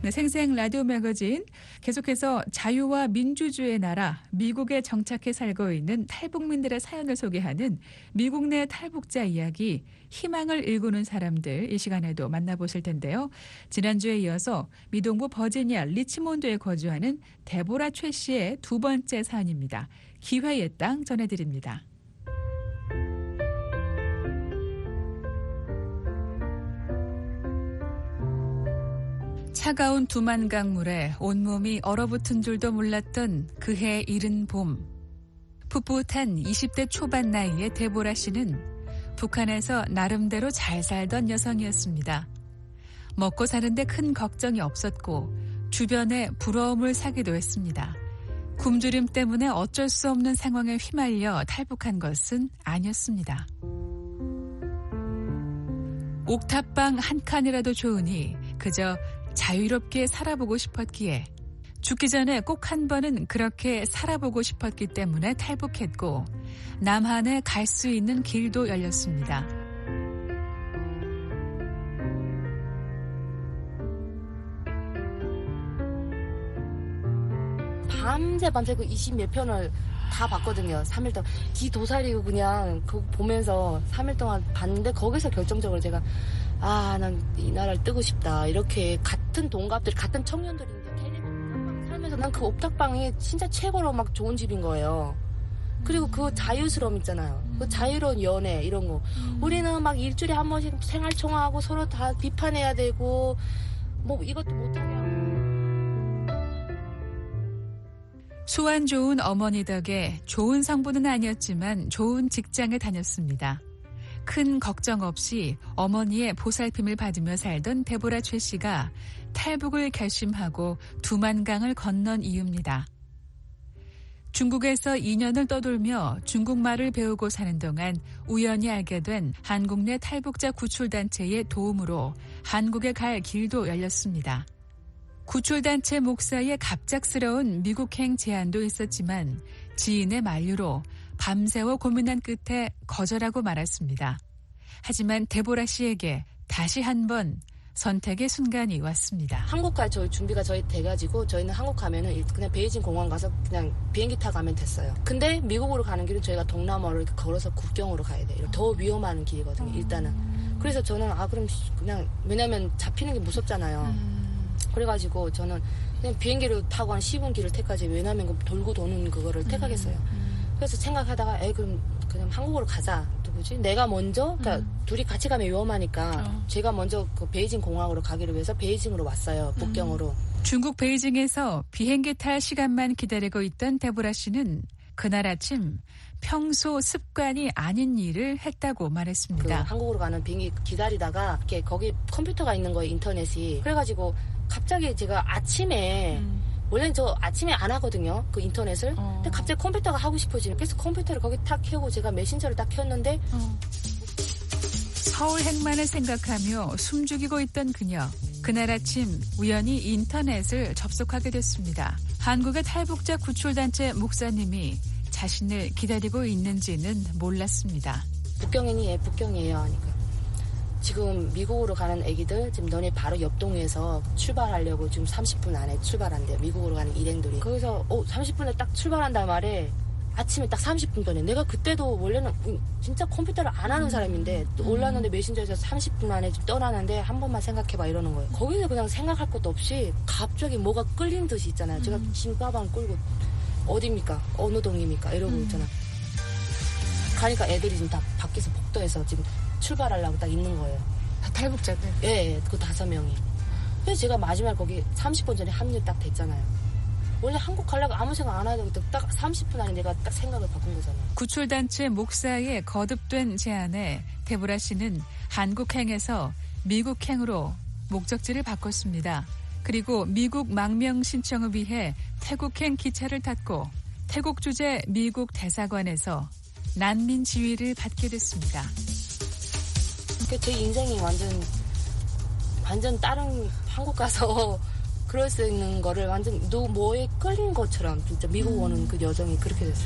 S4: 네, 생생 라디오 매거진 계속해서 자유와 민주주의의 나라 미국에 정착해 살고 있는 탈북민들의 사연을 소개하는 미국 내 탈북자 이야기 희망을 일구는 사람들 이 시간에도 만나보실 텐데요. 지난주에 이어서 미동부 버지니아 리치몬드에 거주하는 데보라 최 씨의 두 번째 사연입니다. 기회의 땅 전해드립니다. 차가운 두만 강물에 온몸이 얼어붙은 줄도 몰랐던 그해 이른 봄. 풋풋한 20대 초반 나이의 데보라 씨는 북한에서 나름대로 잘 살던 여성이었습니다. 먹고 사는데 큰 걱정이 없었고 주변에 부러움을 사기도 했습니다. 굶주림 때문에 어쩔 수 없는 상황에 휘말려 탈북한 것은 아니었습니다. 옥탑방 한 칸이라도 좋으니 그저 자유롭게 살아보고 싶었기에 죽기 전에 꼭 한 번은 그렇게 살아보고 싶었기 때문에 탈북했고 남한에 갈 수 있는 길도 열렸습니다.
S9: 밤새 그 20몇 편을 다 봤거든요. 3일 동안 기도살이고 그냥 그거 보면서 3일 동안 봤는데 거기서 결정적으로 제가 난 이 나라를 뜨고 싶다. 이렇게 같은 동갑들, 같은 청년들인데 걔네가 옥탑방 살면서 난 그 옥탑방이 진짜 최고로 막 좋은 집인 거예요. 그리고 그 자유스러움 있잖아요. 그 자유로운 연애 이런 거. 우리는 막 일주일에 한 번씩 생활총화하고 서로 다 비판해야 되고 뭐 이것도 못하게 하고.
S4: 수완 좋은 어머니 덕에 좋은 성분은 아니었지만 좋은 직장에 다녔습니다. 큰 걱정 없이 어머니의 보살핌을 받으며 살던 데보라 최 씨가 탈북을 결심하고 두만강을 건넌 이유입니다. 중국에서 2년을 떠돌며 중국말을 배우고 사는 동안 우연히 알게 된 한국 내 탈북자 구출단체의 도움으로 한국에 갈 길도 열렸습니다. 구출단체 목사의 갑작스러운 미국행 제안도 있었지만 지인의 만류로 밤새워 고민한 끝에 거절하고 말았습니다. 하지만 데보라 씨에게 다시 한번 선택의 순간이 왔습니다.
S9: 한국 갈 저희 준비가 돼가지고 저희는 한국 가면은 그냥 베이징 공항 가서 그냥 비행기 타고 가면 됐어요. 근데 미국으로 가는 길은 저희가 동남아로 이렇게 걸어서 국경으로 가야 돼요. 더 위험한 길이거든요. 일단은. 그래서 저는 그럼 그냥 왜냐면 잡히는 게 무섭잖아요. 그래가지고 저는 그냥 비행기를 타고 한 10분 길을 택하지 왜냐면 그 돌고 도는 그거를 택하겠어요. 그래서 생각하다가 그럼 그냥 한국으로 가자. 누구지? 내가 먼저 그러니까 둘이 같이 가면 위험하니까 제가 먼저 그 베이징 공항으로 가기를 위해서 베이징으로 왔어요. 북경으로.
S4: 중국 베이징에서 비행기 탈 시간만 기다리고 있던 데보라 씨는 그날 아침 평소 습관이 아닌 일을 했다고 말했습니다.
S9: 그 한국으로 가는 비행기 기다리다가 이렇게 거기 컴퓨터가 있는 거예요. 인터넷이. 그래가지고 갑자기 제가 아침에 원래는 저 아침에 안 하거든요. 그 인터넷을. 근데 갑자기 컴퓨터가 하고 싶어지는. 그래서 컴퓨터를 거기 탁 켜고 제가 메신저를 딱 켰는데
S4: 서울 행만을 생각하며 숨죽이고 있던 그녀. 그날 아침 우연히 인터넷을 접속하게 됐습니다. 한국의 탈북자 구출단체 목사님이 자신을 기다리고 있는지는 몰랐습니다.
S9: 북경이니? 북경이에요. 하니까. 지금 미국으로 가는 애기들 지금 너네 바로 옆 동에서 출발하려고 지금 30분 안에 출발한대요. 미국으로 가는 일행들이. 거기서 30분에 딱 출발한단 말에 아침에 딱 30분 전에 내가 그때도 원래는 진짜 컴퓨터를 안 하는 사람인데 올랐는데 메신저에서 30분 안에 좀 떠나는데 한 번만 생각해봐 이러는 거예요. 거기서 그냥 생각할 것도 없이 갑자기 뭐가 끌린 듯이 있잖아요. 제가 짐 가방 끌고 어디입니까? 어느 동입니까? 이러고 있잖아. 가니까 애들이 지금 다 밖에서 복도에서 지금 출발하려고 딱 있는 거예요.
S10: 다 탈북자들?
S9: 예, 그 5명이. 그래서 제가 마지막에 거기 30분 전에 합류 딱 됐잖아요. 원래 한국 가려고 아무 생각 안 하고 딱 30분 안에 내가 딱 생각을 바꾼 거잖아요.
S4: 구출단체 목사의 거듭된 제안에 데보라 씨는 한국행에서 미국행으로 목적지를 바꿨습니다. 그리고 미국 망명 신청을 위해 태국행 기차를 탔고 태국 주재 미국 대사관에서 난민 지위를 받게 됐습니다.
S9: 제 인생이 완전 다른 한국 가서 그럴 수 있는 거를 완전 뭐에 끌린 것처럼 진짜 미국 오는 그 여정이 그렇게 됐어요.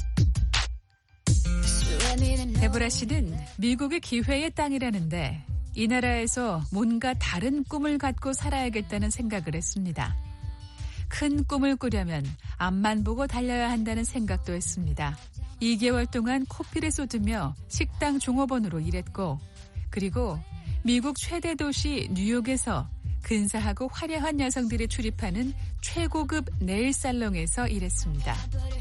S4: 데보라 씨는 미국의 기회의 땅이라는데 이 나라에서 뭔가 다른 꿈을 갖고 살아야겠다는 생각을 했습니다. 큰 꿈을 꾸려면 앞만 보고 달려야 한다는 생각도 했습니다. 2개월 동안 코피를 쏟으며 식당 종업원으로 일했고 그리고 미국 최대 도시 뉴욕에서 근사하고 화려한 여성들이 출입하는 최고급 네일 살롱에서 일했습니다.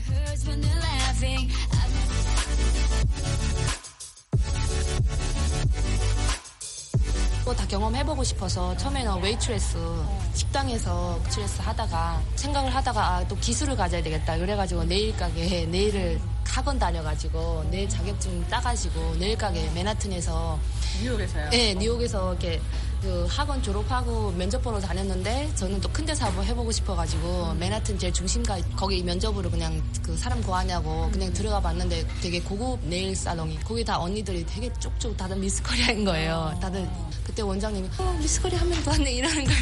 S9: 다 경험해보고 싶어서 처음에는 웨이트레스 식당에서 웨이트레스 하다가 생각을 하다가 또 기술을 가져야 되겠다 그래가지고 네일 가게에 네일을 학원 다녀가지고 네일 자격증 따가지고 네일 가게 맨하튼에서
S10: 뉴욕에서요?
S9: 네, 뉴욕에서 이렇게 그 학원 졸업하고 면접 보러 다녔는데 저는 또 큰 데서 한번 해보고 싶어가지고 맨하튼 제일 중심가 거기 면접으로 그냥 그 사람 구하냐고 그냥 들어가 봤는데 되게 고급 네일 살롱이 거기 다 언니들이 되게 쪽쪽 다들 미스 코리아인 거예요. 다들 그때 원장님이 미스 코리아 한 명 더 왔네 이러는 걸.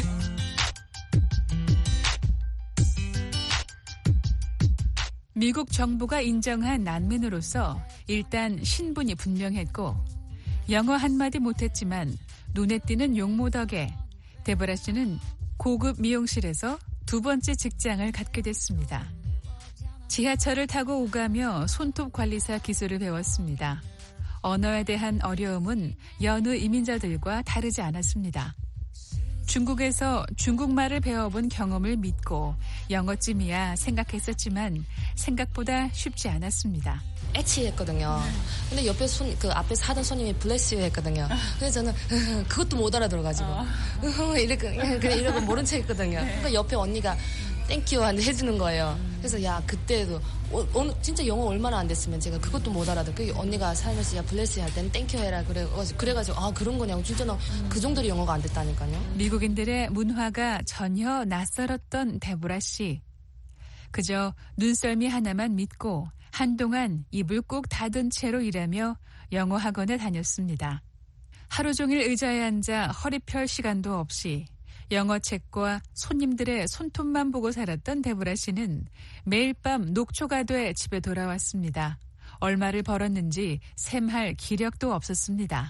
S4: 미국 정부가 인정한 난민으로서 일단 신분이 분명했고 영어 한마디 못했지만 눈에 띄는 용모 덕에 데보라 씨는 고급 미용실에서 두 번째 직장을 갖게 됐습니다. 지하철을 타고 오가며 손톱 관리사 기술을 배웠습니다. 언어에 대한 어려움은 여느 이민자들과 다르지 않았습니다. 중국에서 중국말을 배워본 경험을 믿고 영어쯤이야 생각했었지만 생각보다 쉽지 않았습니다.
S9: 애치했거든요. 근데 옆에 앞에서 하던 손님이 블레스 유 했거든요. 그래서 저는 그것도 못 알아들어가지고 이러고 모른 척 했거든요. 그러니까 옆에 언니가 땡큐 해주는 거예요. 그래서 야 그때도 진짜 영어 얼마나 안 됐으면 제가 그것도 못 알아듣고 언니가 살면서 야 블레스 할 때는 땡큐 해라 그래가지고 아 그런 거냐고 진짜 나 그 정도로 영어가 안 됐다니까요.
S4: 미국인들의 문화가 전혀 낯설었던 데보라 씨. 그저 눈썰미 하나만 믿고 한동안 입을 꼭 닫은 채로 일하며 영어 학원에 다녔습니다. 하루 종일 의자에 앉아 허리 펼 시간도 없이 영어책과 손님들의 손톱만 보고 살았던 데보라 씨는 매일 밤 녹초가 돼 집에 돌아왔습니다. 얼마를 벌었는지 셈할 기력도 없었습니다.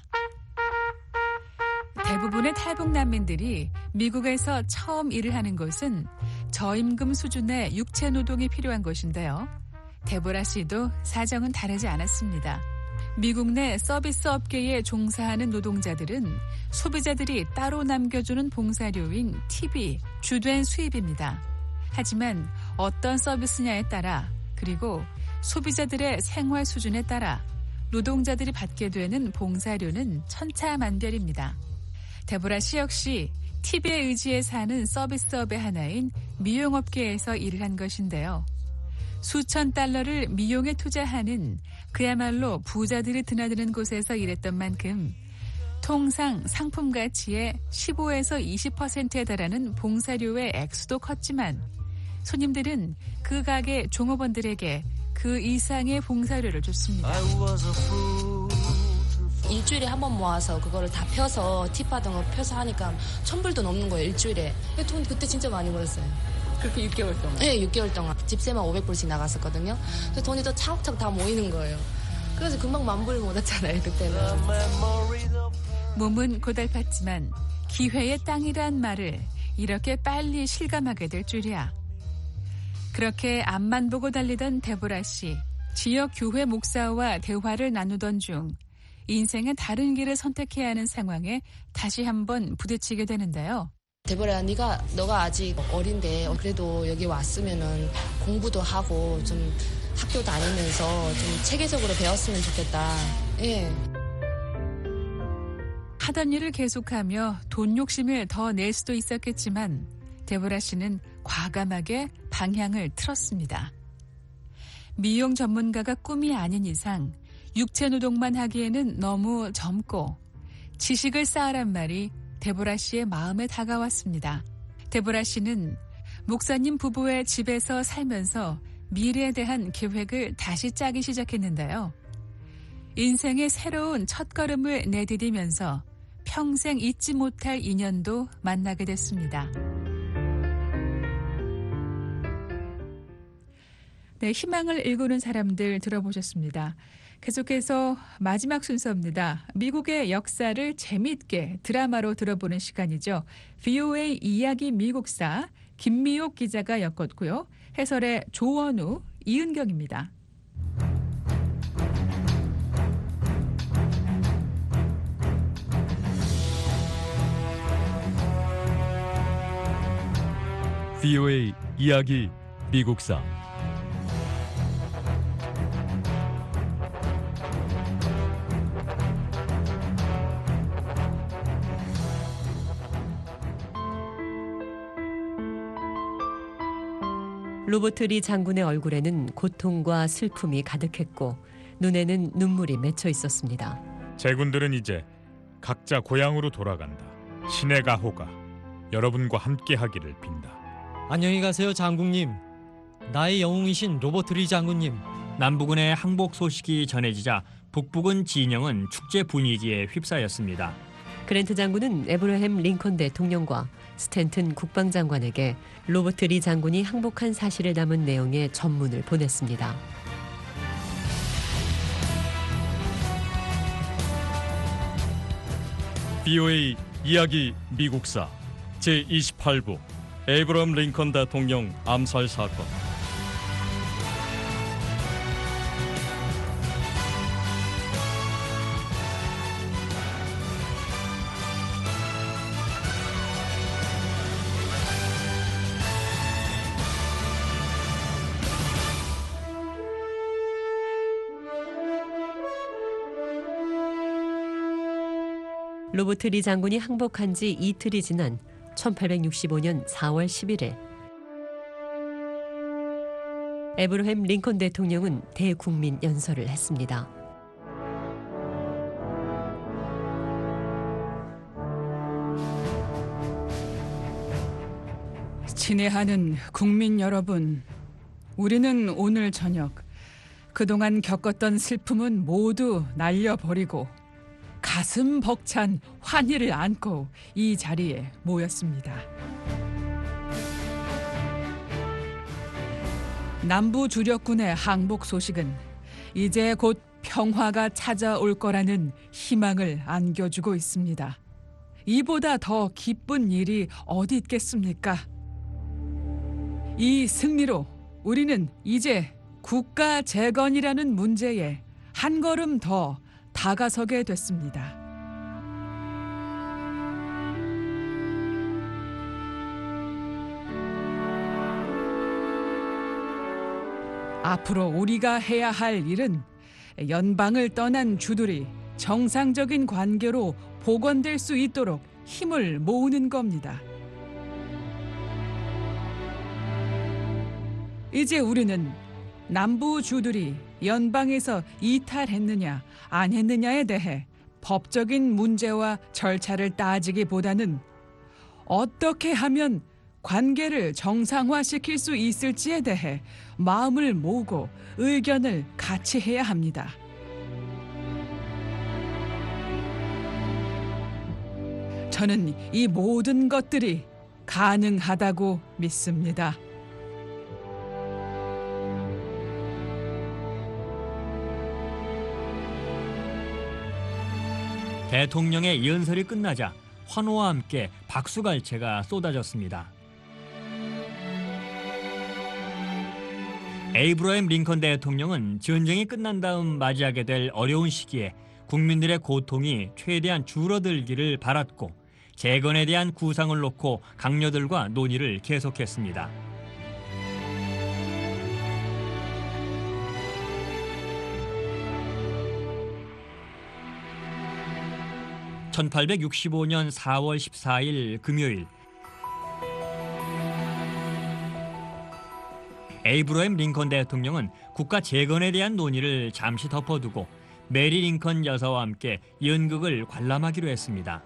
S4: 대부분의 탈북 난민들이 미국에서 처음 일을 하는 곳은 저임금 수준의 육체 노동이 필요한 곳인데요. 데보라 씨도 사정은 다르지 않았습니다. 미국 내 서비스 업계에 종사하는 노동자들은 소비자들이 따로 남겨주는 봉사료인 팁이 주된 수입입니다. 하지만 어떤 서비스냐에 따라 그리고 소비자들의 생활 수준에 따라 노동자들이 받게 되는 봉사료는 천차만별입니다. 데보라 씨 역시 팁에 의지해 사는 서비스업의 하나인 미용업계에서 일을 한 것인데요. 수천 달러를 미용에 투자하는 그야말로 부자들이 드나드는 곳에서 일했던 만큼 통상 상품 가치의 15에서 20%에 달하는 봉사료의 액수도 컸지만 손님들은 그 가게 종업원들에게 그 이상의 봉사료를 줬습니다.
S9: 일주일에 한 번 모아서 그거를 다 펴서 팁 받은 거 펴서 하니까 1,000불도 넘는 거예요. 일주일에. 돈 그때 진짜 많이 벌었어요.
S10: 그렇게 6개월 동안?
S9: 네, 6개월 동안. 집세만 500불씩 나갔었거든요. 그래서 돈이 또 차곡차곡 다 모이는 거예요. 그래서 금방 10,000불 못 왔잖아요, 그때는.
S4: 몸은 고달팠지만 기회의 땅이란 말을 이렇게 빨리 실감하게 될 줄이야. 그렇게 앞만 보고 달리던 데보라 씨. 지역 교회 목사와 대화를 나누던 중 인생의 다른 길을 선택해야 하는 상황에 다시 한번 부딪히게 되는데요.
S9: 데보라, 너가 아직 어린데 그래도 여기 왔으면은 공부도 하고 좀 학교 다니면서 좀 체계적으로 배웠으면 좋겠다. 예.
S4: 하던 일을 계속하며 돈 욕심을 더 낼 수도 있었겠지만 데보라 씨는 과감하게 방향을 틀었습니다. 미용 전문가가 꿈이 아닌 이상 육체 노동만 하기에는 너무 젊고 지식을 쌓으란 말이 데보라 씨의 마음에 다가왔습니다. 데보라 씨는 목사님 부부의 집에서 살면서 미래에 대한 계획을 다시 짜기 시작했는데요. 인생의 새로운 첫걸음을 내디디면서 평생 잊지 못할 인연도 만나게 됐습니다. 네, 희망을 일구는 사람들 들어보셨습니다. 계속해서 마지막 순서입니다. 미국의 역사를 재미있게 드라마로 들어보는 시간이죠. VOA 이야기 미국사 김미옥 기자가 엮었고요. 해설의 조원우, 이은경입니다.
S11: VOA 이야기 미국사
S12: 로버트 리 장군의 얼굴에는 고통과 슬픔이 가득했고 눈에는 눈물이 맺혀 있었습니다.
S13: 제군들은 이제 각자 고향으로 돌아간다. 신의 가호가 여러분과 함께하기를 빈다.
S14: 안녕히 가세요, 장군님. 나의 영웅이신 로버트 리 장군님.
S3: 남부군의 항복 소식이 전해지자 북부군 진영은 축제 분위기에 휩싸였습니다.
S12: 그랜트 장군은 에브러햄 링컨 대통령과 스탠튼 국방장관에게 로버트 리 장군이 항복한 사실을 담은 내용의 전문을 보냈습니다.
S11: VOA 이야기 미국사 제28부 에이브러햄 링컨 대통령 암살 사건.
S12: 로버트 리 장군이 항복한 지 이틀이 지난 1865년 4월 11일 에브러햄 링컨 대통령은 대국민 연설을 했습니다.
S4: 친애하는 국민 여러분, 우리는 오늘 저녁 그동안 겪었던 슬픔은 모두 날려버리고 가슴 벅찬 환희를 안고 이 자리에 모였습니다. 남부 주력군의 항복 소식은 이제 곧 평화가 찾아올 거라는 희망을 안겨주고 있습니다. 이보다 더 기쁜 일이 어디 있겠습니까? 이 승리로 우리는 이제 국가 재건이라는 문제에 한 걸음 더 다가서게 됐습니다. 앞으로 우리가 해야 할 일은 연방을 떠난 주들이 정상적인 관계로 복원될 수 있도록 힘을 모으는 겁니다. 이제 우리는 남부 주들이 연방에서 이탈했느냐 안 했느냐에 대해 법적인 문제와 절차를 따지기보다는 어떻게 하면 관계를 정상화시킬 수 있을지에 대해 마음을 모으고 의견을 같이 해야 합니다. 저는 이 모든 것들이 가능하다고 믿습니다.
S3: 대통령의 연설이 끝나자 환호와 함께 박수갈채가 쏟아졌습니다. 에이브러햄 링컨 대통령은 전쟁이 끝난 다음 맞이하게 될 어려운 시기에 국민들의 고통이 최대한 줄어들기를 바랐고 재건에 대한 구상을 놓고 강요들과 논의를 계속했습니다. (1865년 4월 14일) 금요일 에이브러햄 링컨 대통령은 국가 재건에 대한 논의를 잠시 덮어두고 메리 링컨 여사와 함께 연극을 관람하기로 했습니다.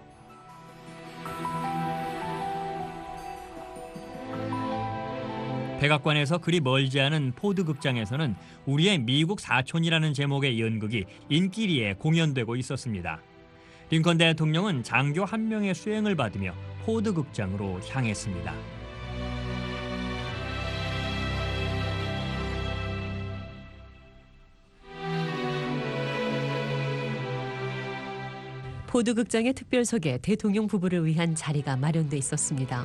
S3: 백악관에서 그리 멀지 않은 포드 극장에서는 우리의 미국 사촌이라는 제목의 연극이 인기리에 공연되고 있었습니다. 링컨 대통령은 장교 한 명의 수행을 받으며 포드 극장으로 향했습니다.
S12: 포드 극장의 특별석에 대통령 부부를 위한 자리가 마련돼 있었습니다.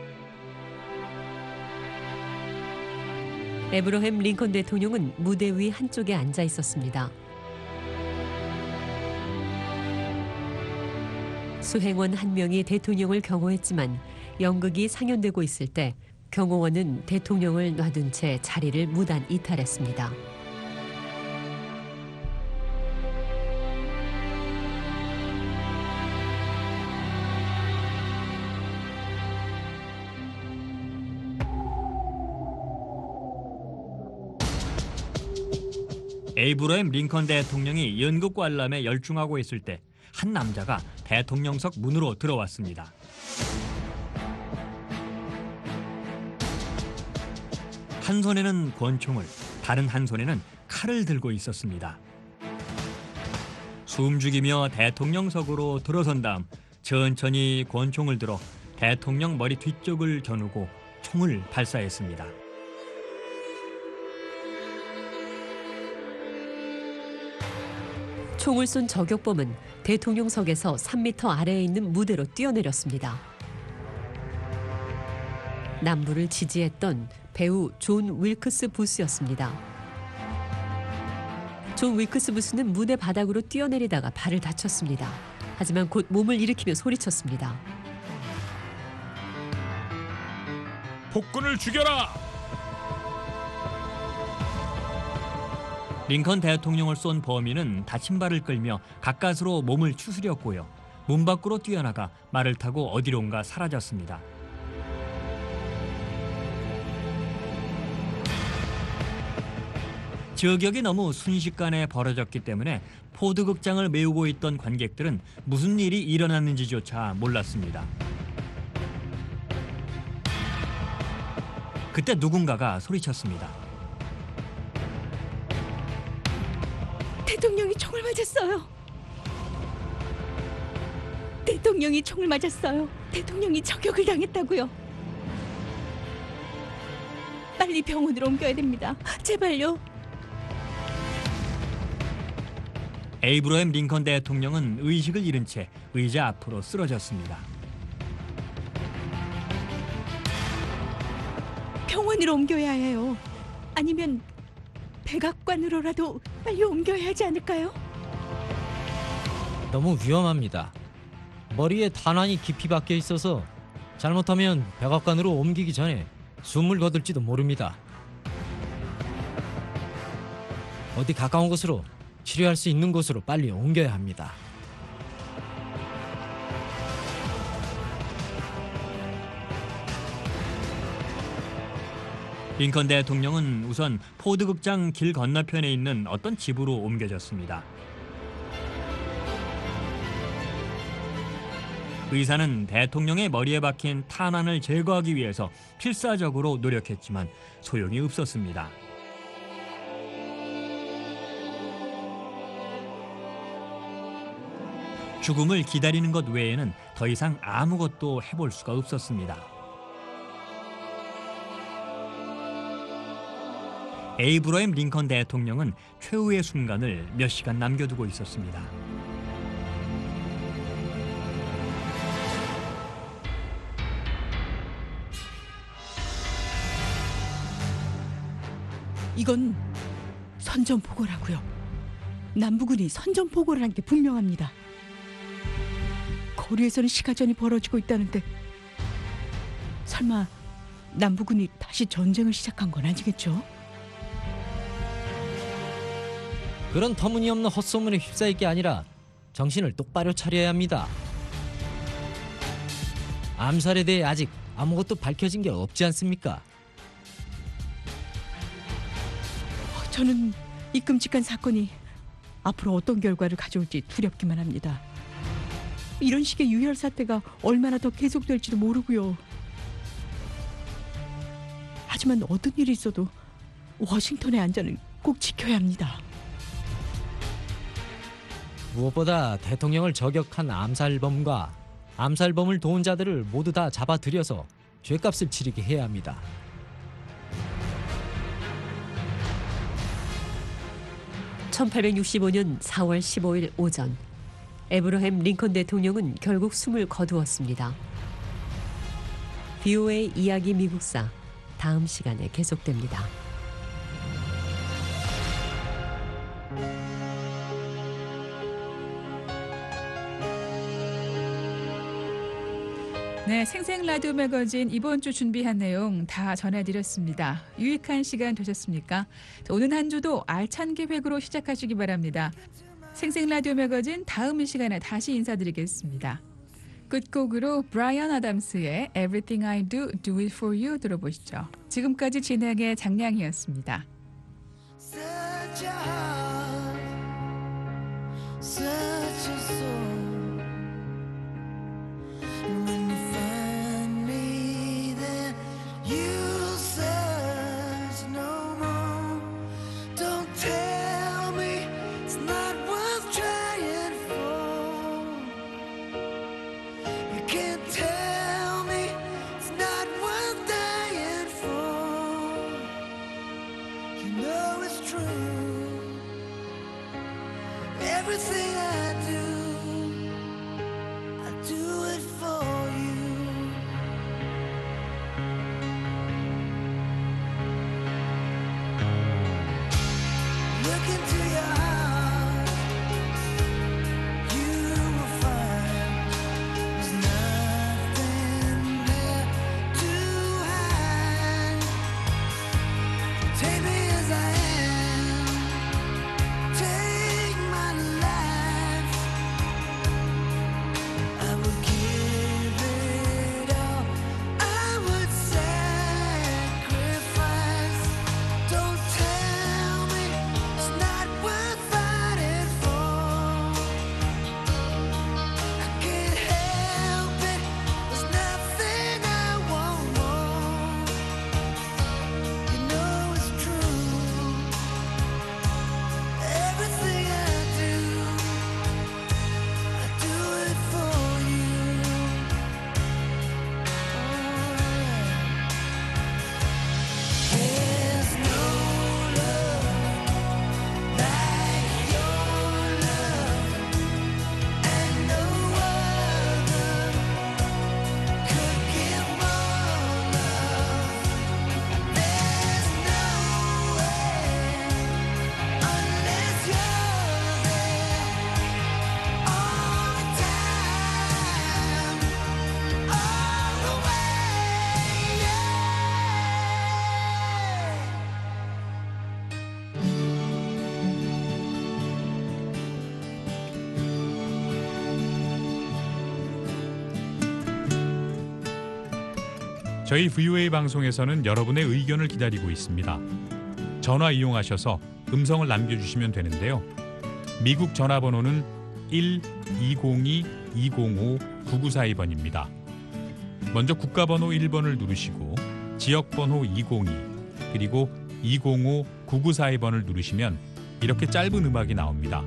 S12: 에브러햄 링컨 대통령은 무대 위 한쪽에 앉아 있었습니다. 수행원 한 명이 대통령을 경호했지만 연극이 상연되고 있을 때 경호원은 대통령을 놔둔 채 자리를 무단 이탈했습니다.
S3: 에이브러햄 링컨 대통령이 연극 관람에 열중하고 있을 때 한 남자가 대통령석 문으로 들어왔습니다. 한 손에는 권총을, 다른 한 손에는 칼을 들고 있었습니다. 숨죽이며 대통령석으로 들어선 다음 천천히 권총을 들어 대통령 머리 뒤쪽을 겨누고 총을 발사했습니다.
S12: 총을 쏜 저격범은 대통령석에서 3m 아래에 있는 무대로 뛰어내렸습니다. 남부를 지지했던 배우 존 윌크스 부스였습니다. 존 윌크스 부스는 무대 바닥으로 뛰어내리다가 발을 다쳤습니다. 하지만 곧 몸을 일으키며 소리쳤습니다.
S13: 폭군을 죽여라!
S3: 링컨 대통령을 쏜 범인은 다친 발을 끌며 가까스로 몸을 추스렸고요. 문 밖으로 뛰어나가 말을 타고 어디론가 사라졌습니다. 저격이 너무 순식간에 벌어졌기 때문에 포드 극장을 메우고 있던 관객들은 무슨 일이 일어났는지조차 몰랐습니다. 그때 누군가가 소리쳤습니다.
S2: 대통령이 총을 맞았어요. 대통령이 총을 맞았어요. 대통령이 저격을 당했다고요. 빨리 병원으로 옮겨야 됩니다. 제발요.
S3: 에이브러햄 링컨 대통령은 의식을 잃은 채 의자 앞으로 쓰러졌습니다.
S2: 병원으로 옮겨야 해요. 아니면 백악관으로라도 빨리 옮겨야 하지 않을까요?
S14: 너무 위험합니다. 머리에 탄환이 깊이 박혀 있어서 잘못하면 백악관으로 옮기기 전에 숨을 거둘지도 모릅니다. 어디 가까운 곳으로 치료할 수 있는 곳으로 빨리 옮겨야 합니다.
S3: 링컨 대통령은 우선 포드 극장 길 건너편에 있는 어떤 집으로 옮겨졌습니다. 의사는 대통령의 머리에 박힌 탄환을 제거하기 위해서 필사적으로 노력했지만 소용이 없었습니다. 죽음을 기다리는 것 외에는 더 이상 아무것도 해볼 수가 없었습니다. 에이브러햄 링컨 대통령은 최후의 순간을 몇 시간 남겨두고 있었습니다.
S2: 이건 선전포고라고요. 남부군이 선전포고를 한 게 분명합니다. 거리에서는 시가전이 벌어지고 있다는데 설마 남부군이 다시 전쟁을 시작한 건 아니겠죠?
S14: 그런 터무니없는 헛소문에 휩싸일 게 아니라 정신을 똑바로 차려야 합니다. 암살에 대해 아직 아무것도 밝혀진 게 없지 않습니까?
S2: 저는 이 끔찍한 사건이 앞으로 어떤 결과를 가져올지 두렵기만 합니다. 이런 식의 유혈 사태가 얼마나 더 계속될지도 모르고요. 하지만 어떤 일이 있어도 워싱턴의 안전은 꼭 지켜야 합니다.
S14: 무엇보다 대통령을 저격한 암살범과 암살범을 도운 자들을 모두 다 잡아들여서 죗값을 치르게 해야 합니다.
S12: (1865년 4월 15일) 오전 에브러햄 링컨 대통령은 결국 숨을 거두었습니다. VOA 이야기 미국사 다음 시간에 계속됩니다.
S4: 네, 생생 라디오 매거진 이번 주 준비한 내용 다 전해드렸습니다. 유익한 시간 되셨습니까? 자, 오늘 한 주도 알찬 계획으로 시작하시기 바랍니다. 생생 라디오 매거진 다음 시간에 다시 인사드리겠습니다. 끝곡으로 브라이언 아담스의 Everything I Do, Do It For You 들어보시죠. 지금까지 진행의 장량이었습니다.
S5: Such a heart, such a soul. And when you find me, then you'll search no more. Don't tell me it's not worth trying for. You can't tell me it's not worth dying for. You know it's true. Everything I do it for you. Look into your heart, you will find there's nothing there to hide. Take me as I am, take my life. I would give it all, I would sacrifice. Don't tell me it's not worth fighting for. I can't help it, there's nothing I won't want. You know it's true. Everything I do it for you. There's no love like your love, and no other could give more love. There's no way unless you're there all the time, all the way.
S13: 저희 VOA 방송에서는 여러분의 의견을 기다리고 있습니다. 전화 이용하셔서 음성을 남겨주시면 되는데요. 미국 전화번호는 1-202-205-9942번입니다. 먼저 국가번호 1번을 누르시고 지역번호 202 그리고 205-9942번을 누르시면 이렇게 짧은 음악이 나옵니다.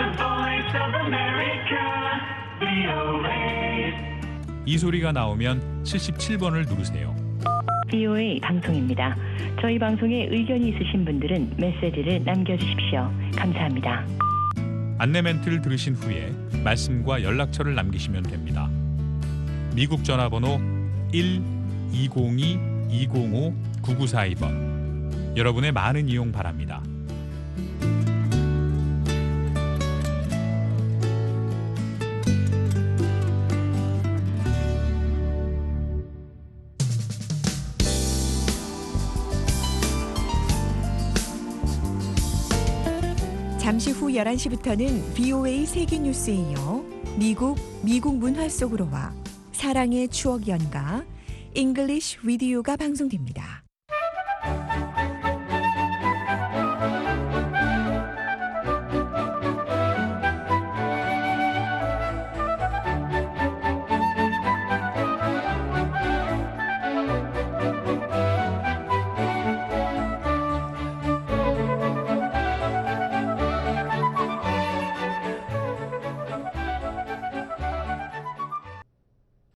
S13: 이 소리가 나오면 77번을 누르세요.
S15: VOA 방송입니다. 저희 방송에 의견이 있으신 분들은 메시지를 남겨주십시오. 감사합니다.
S13: 안내 멘트를 들으신 후에 말씀과 연락처를 남기시면 됩니다. 미국 전화번호 1-202-205-9942번. 여러분의 많은 이용 바랍니다.
S16: 잠시 후 11시부터는 VOA 세계뉴스에 이어 미국 문화 속으로와 사랑의 추억 연가 English Video가 방송됩니다.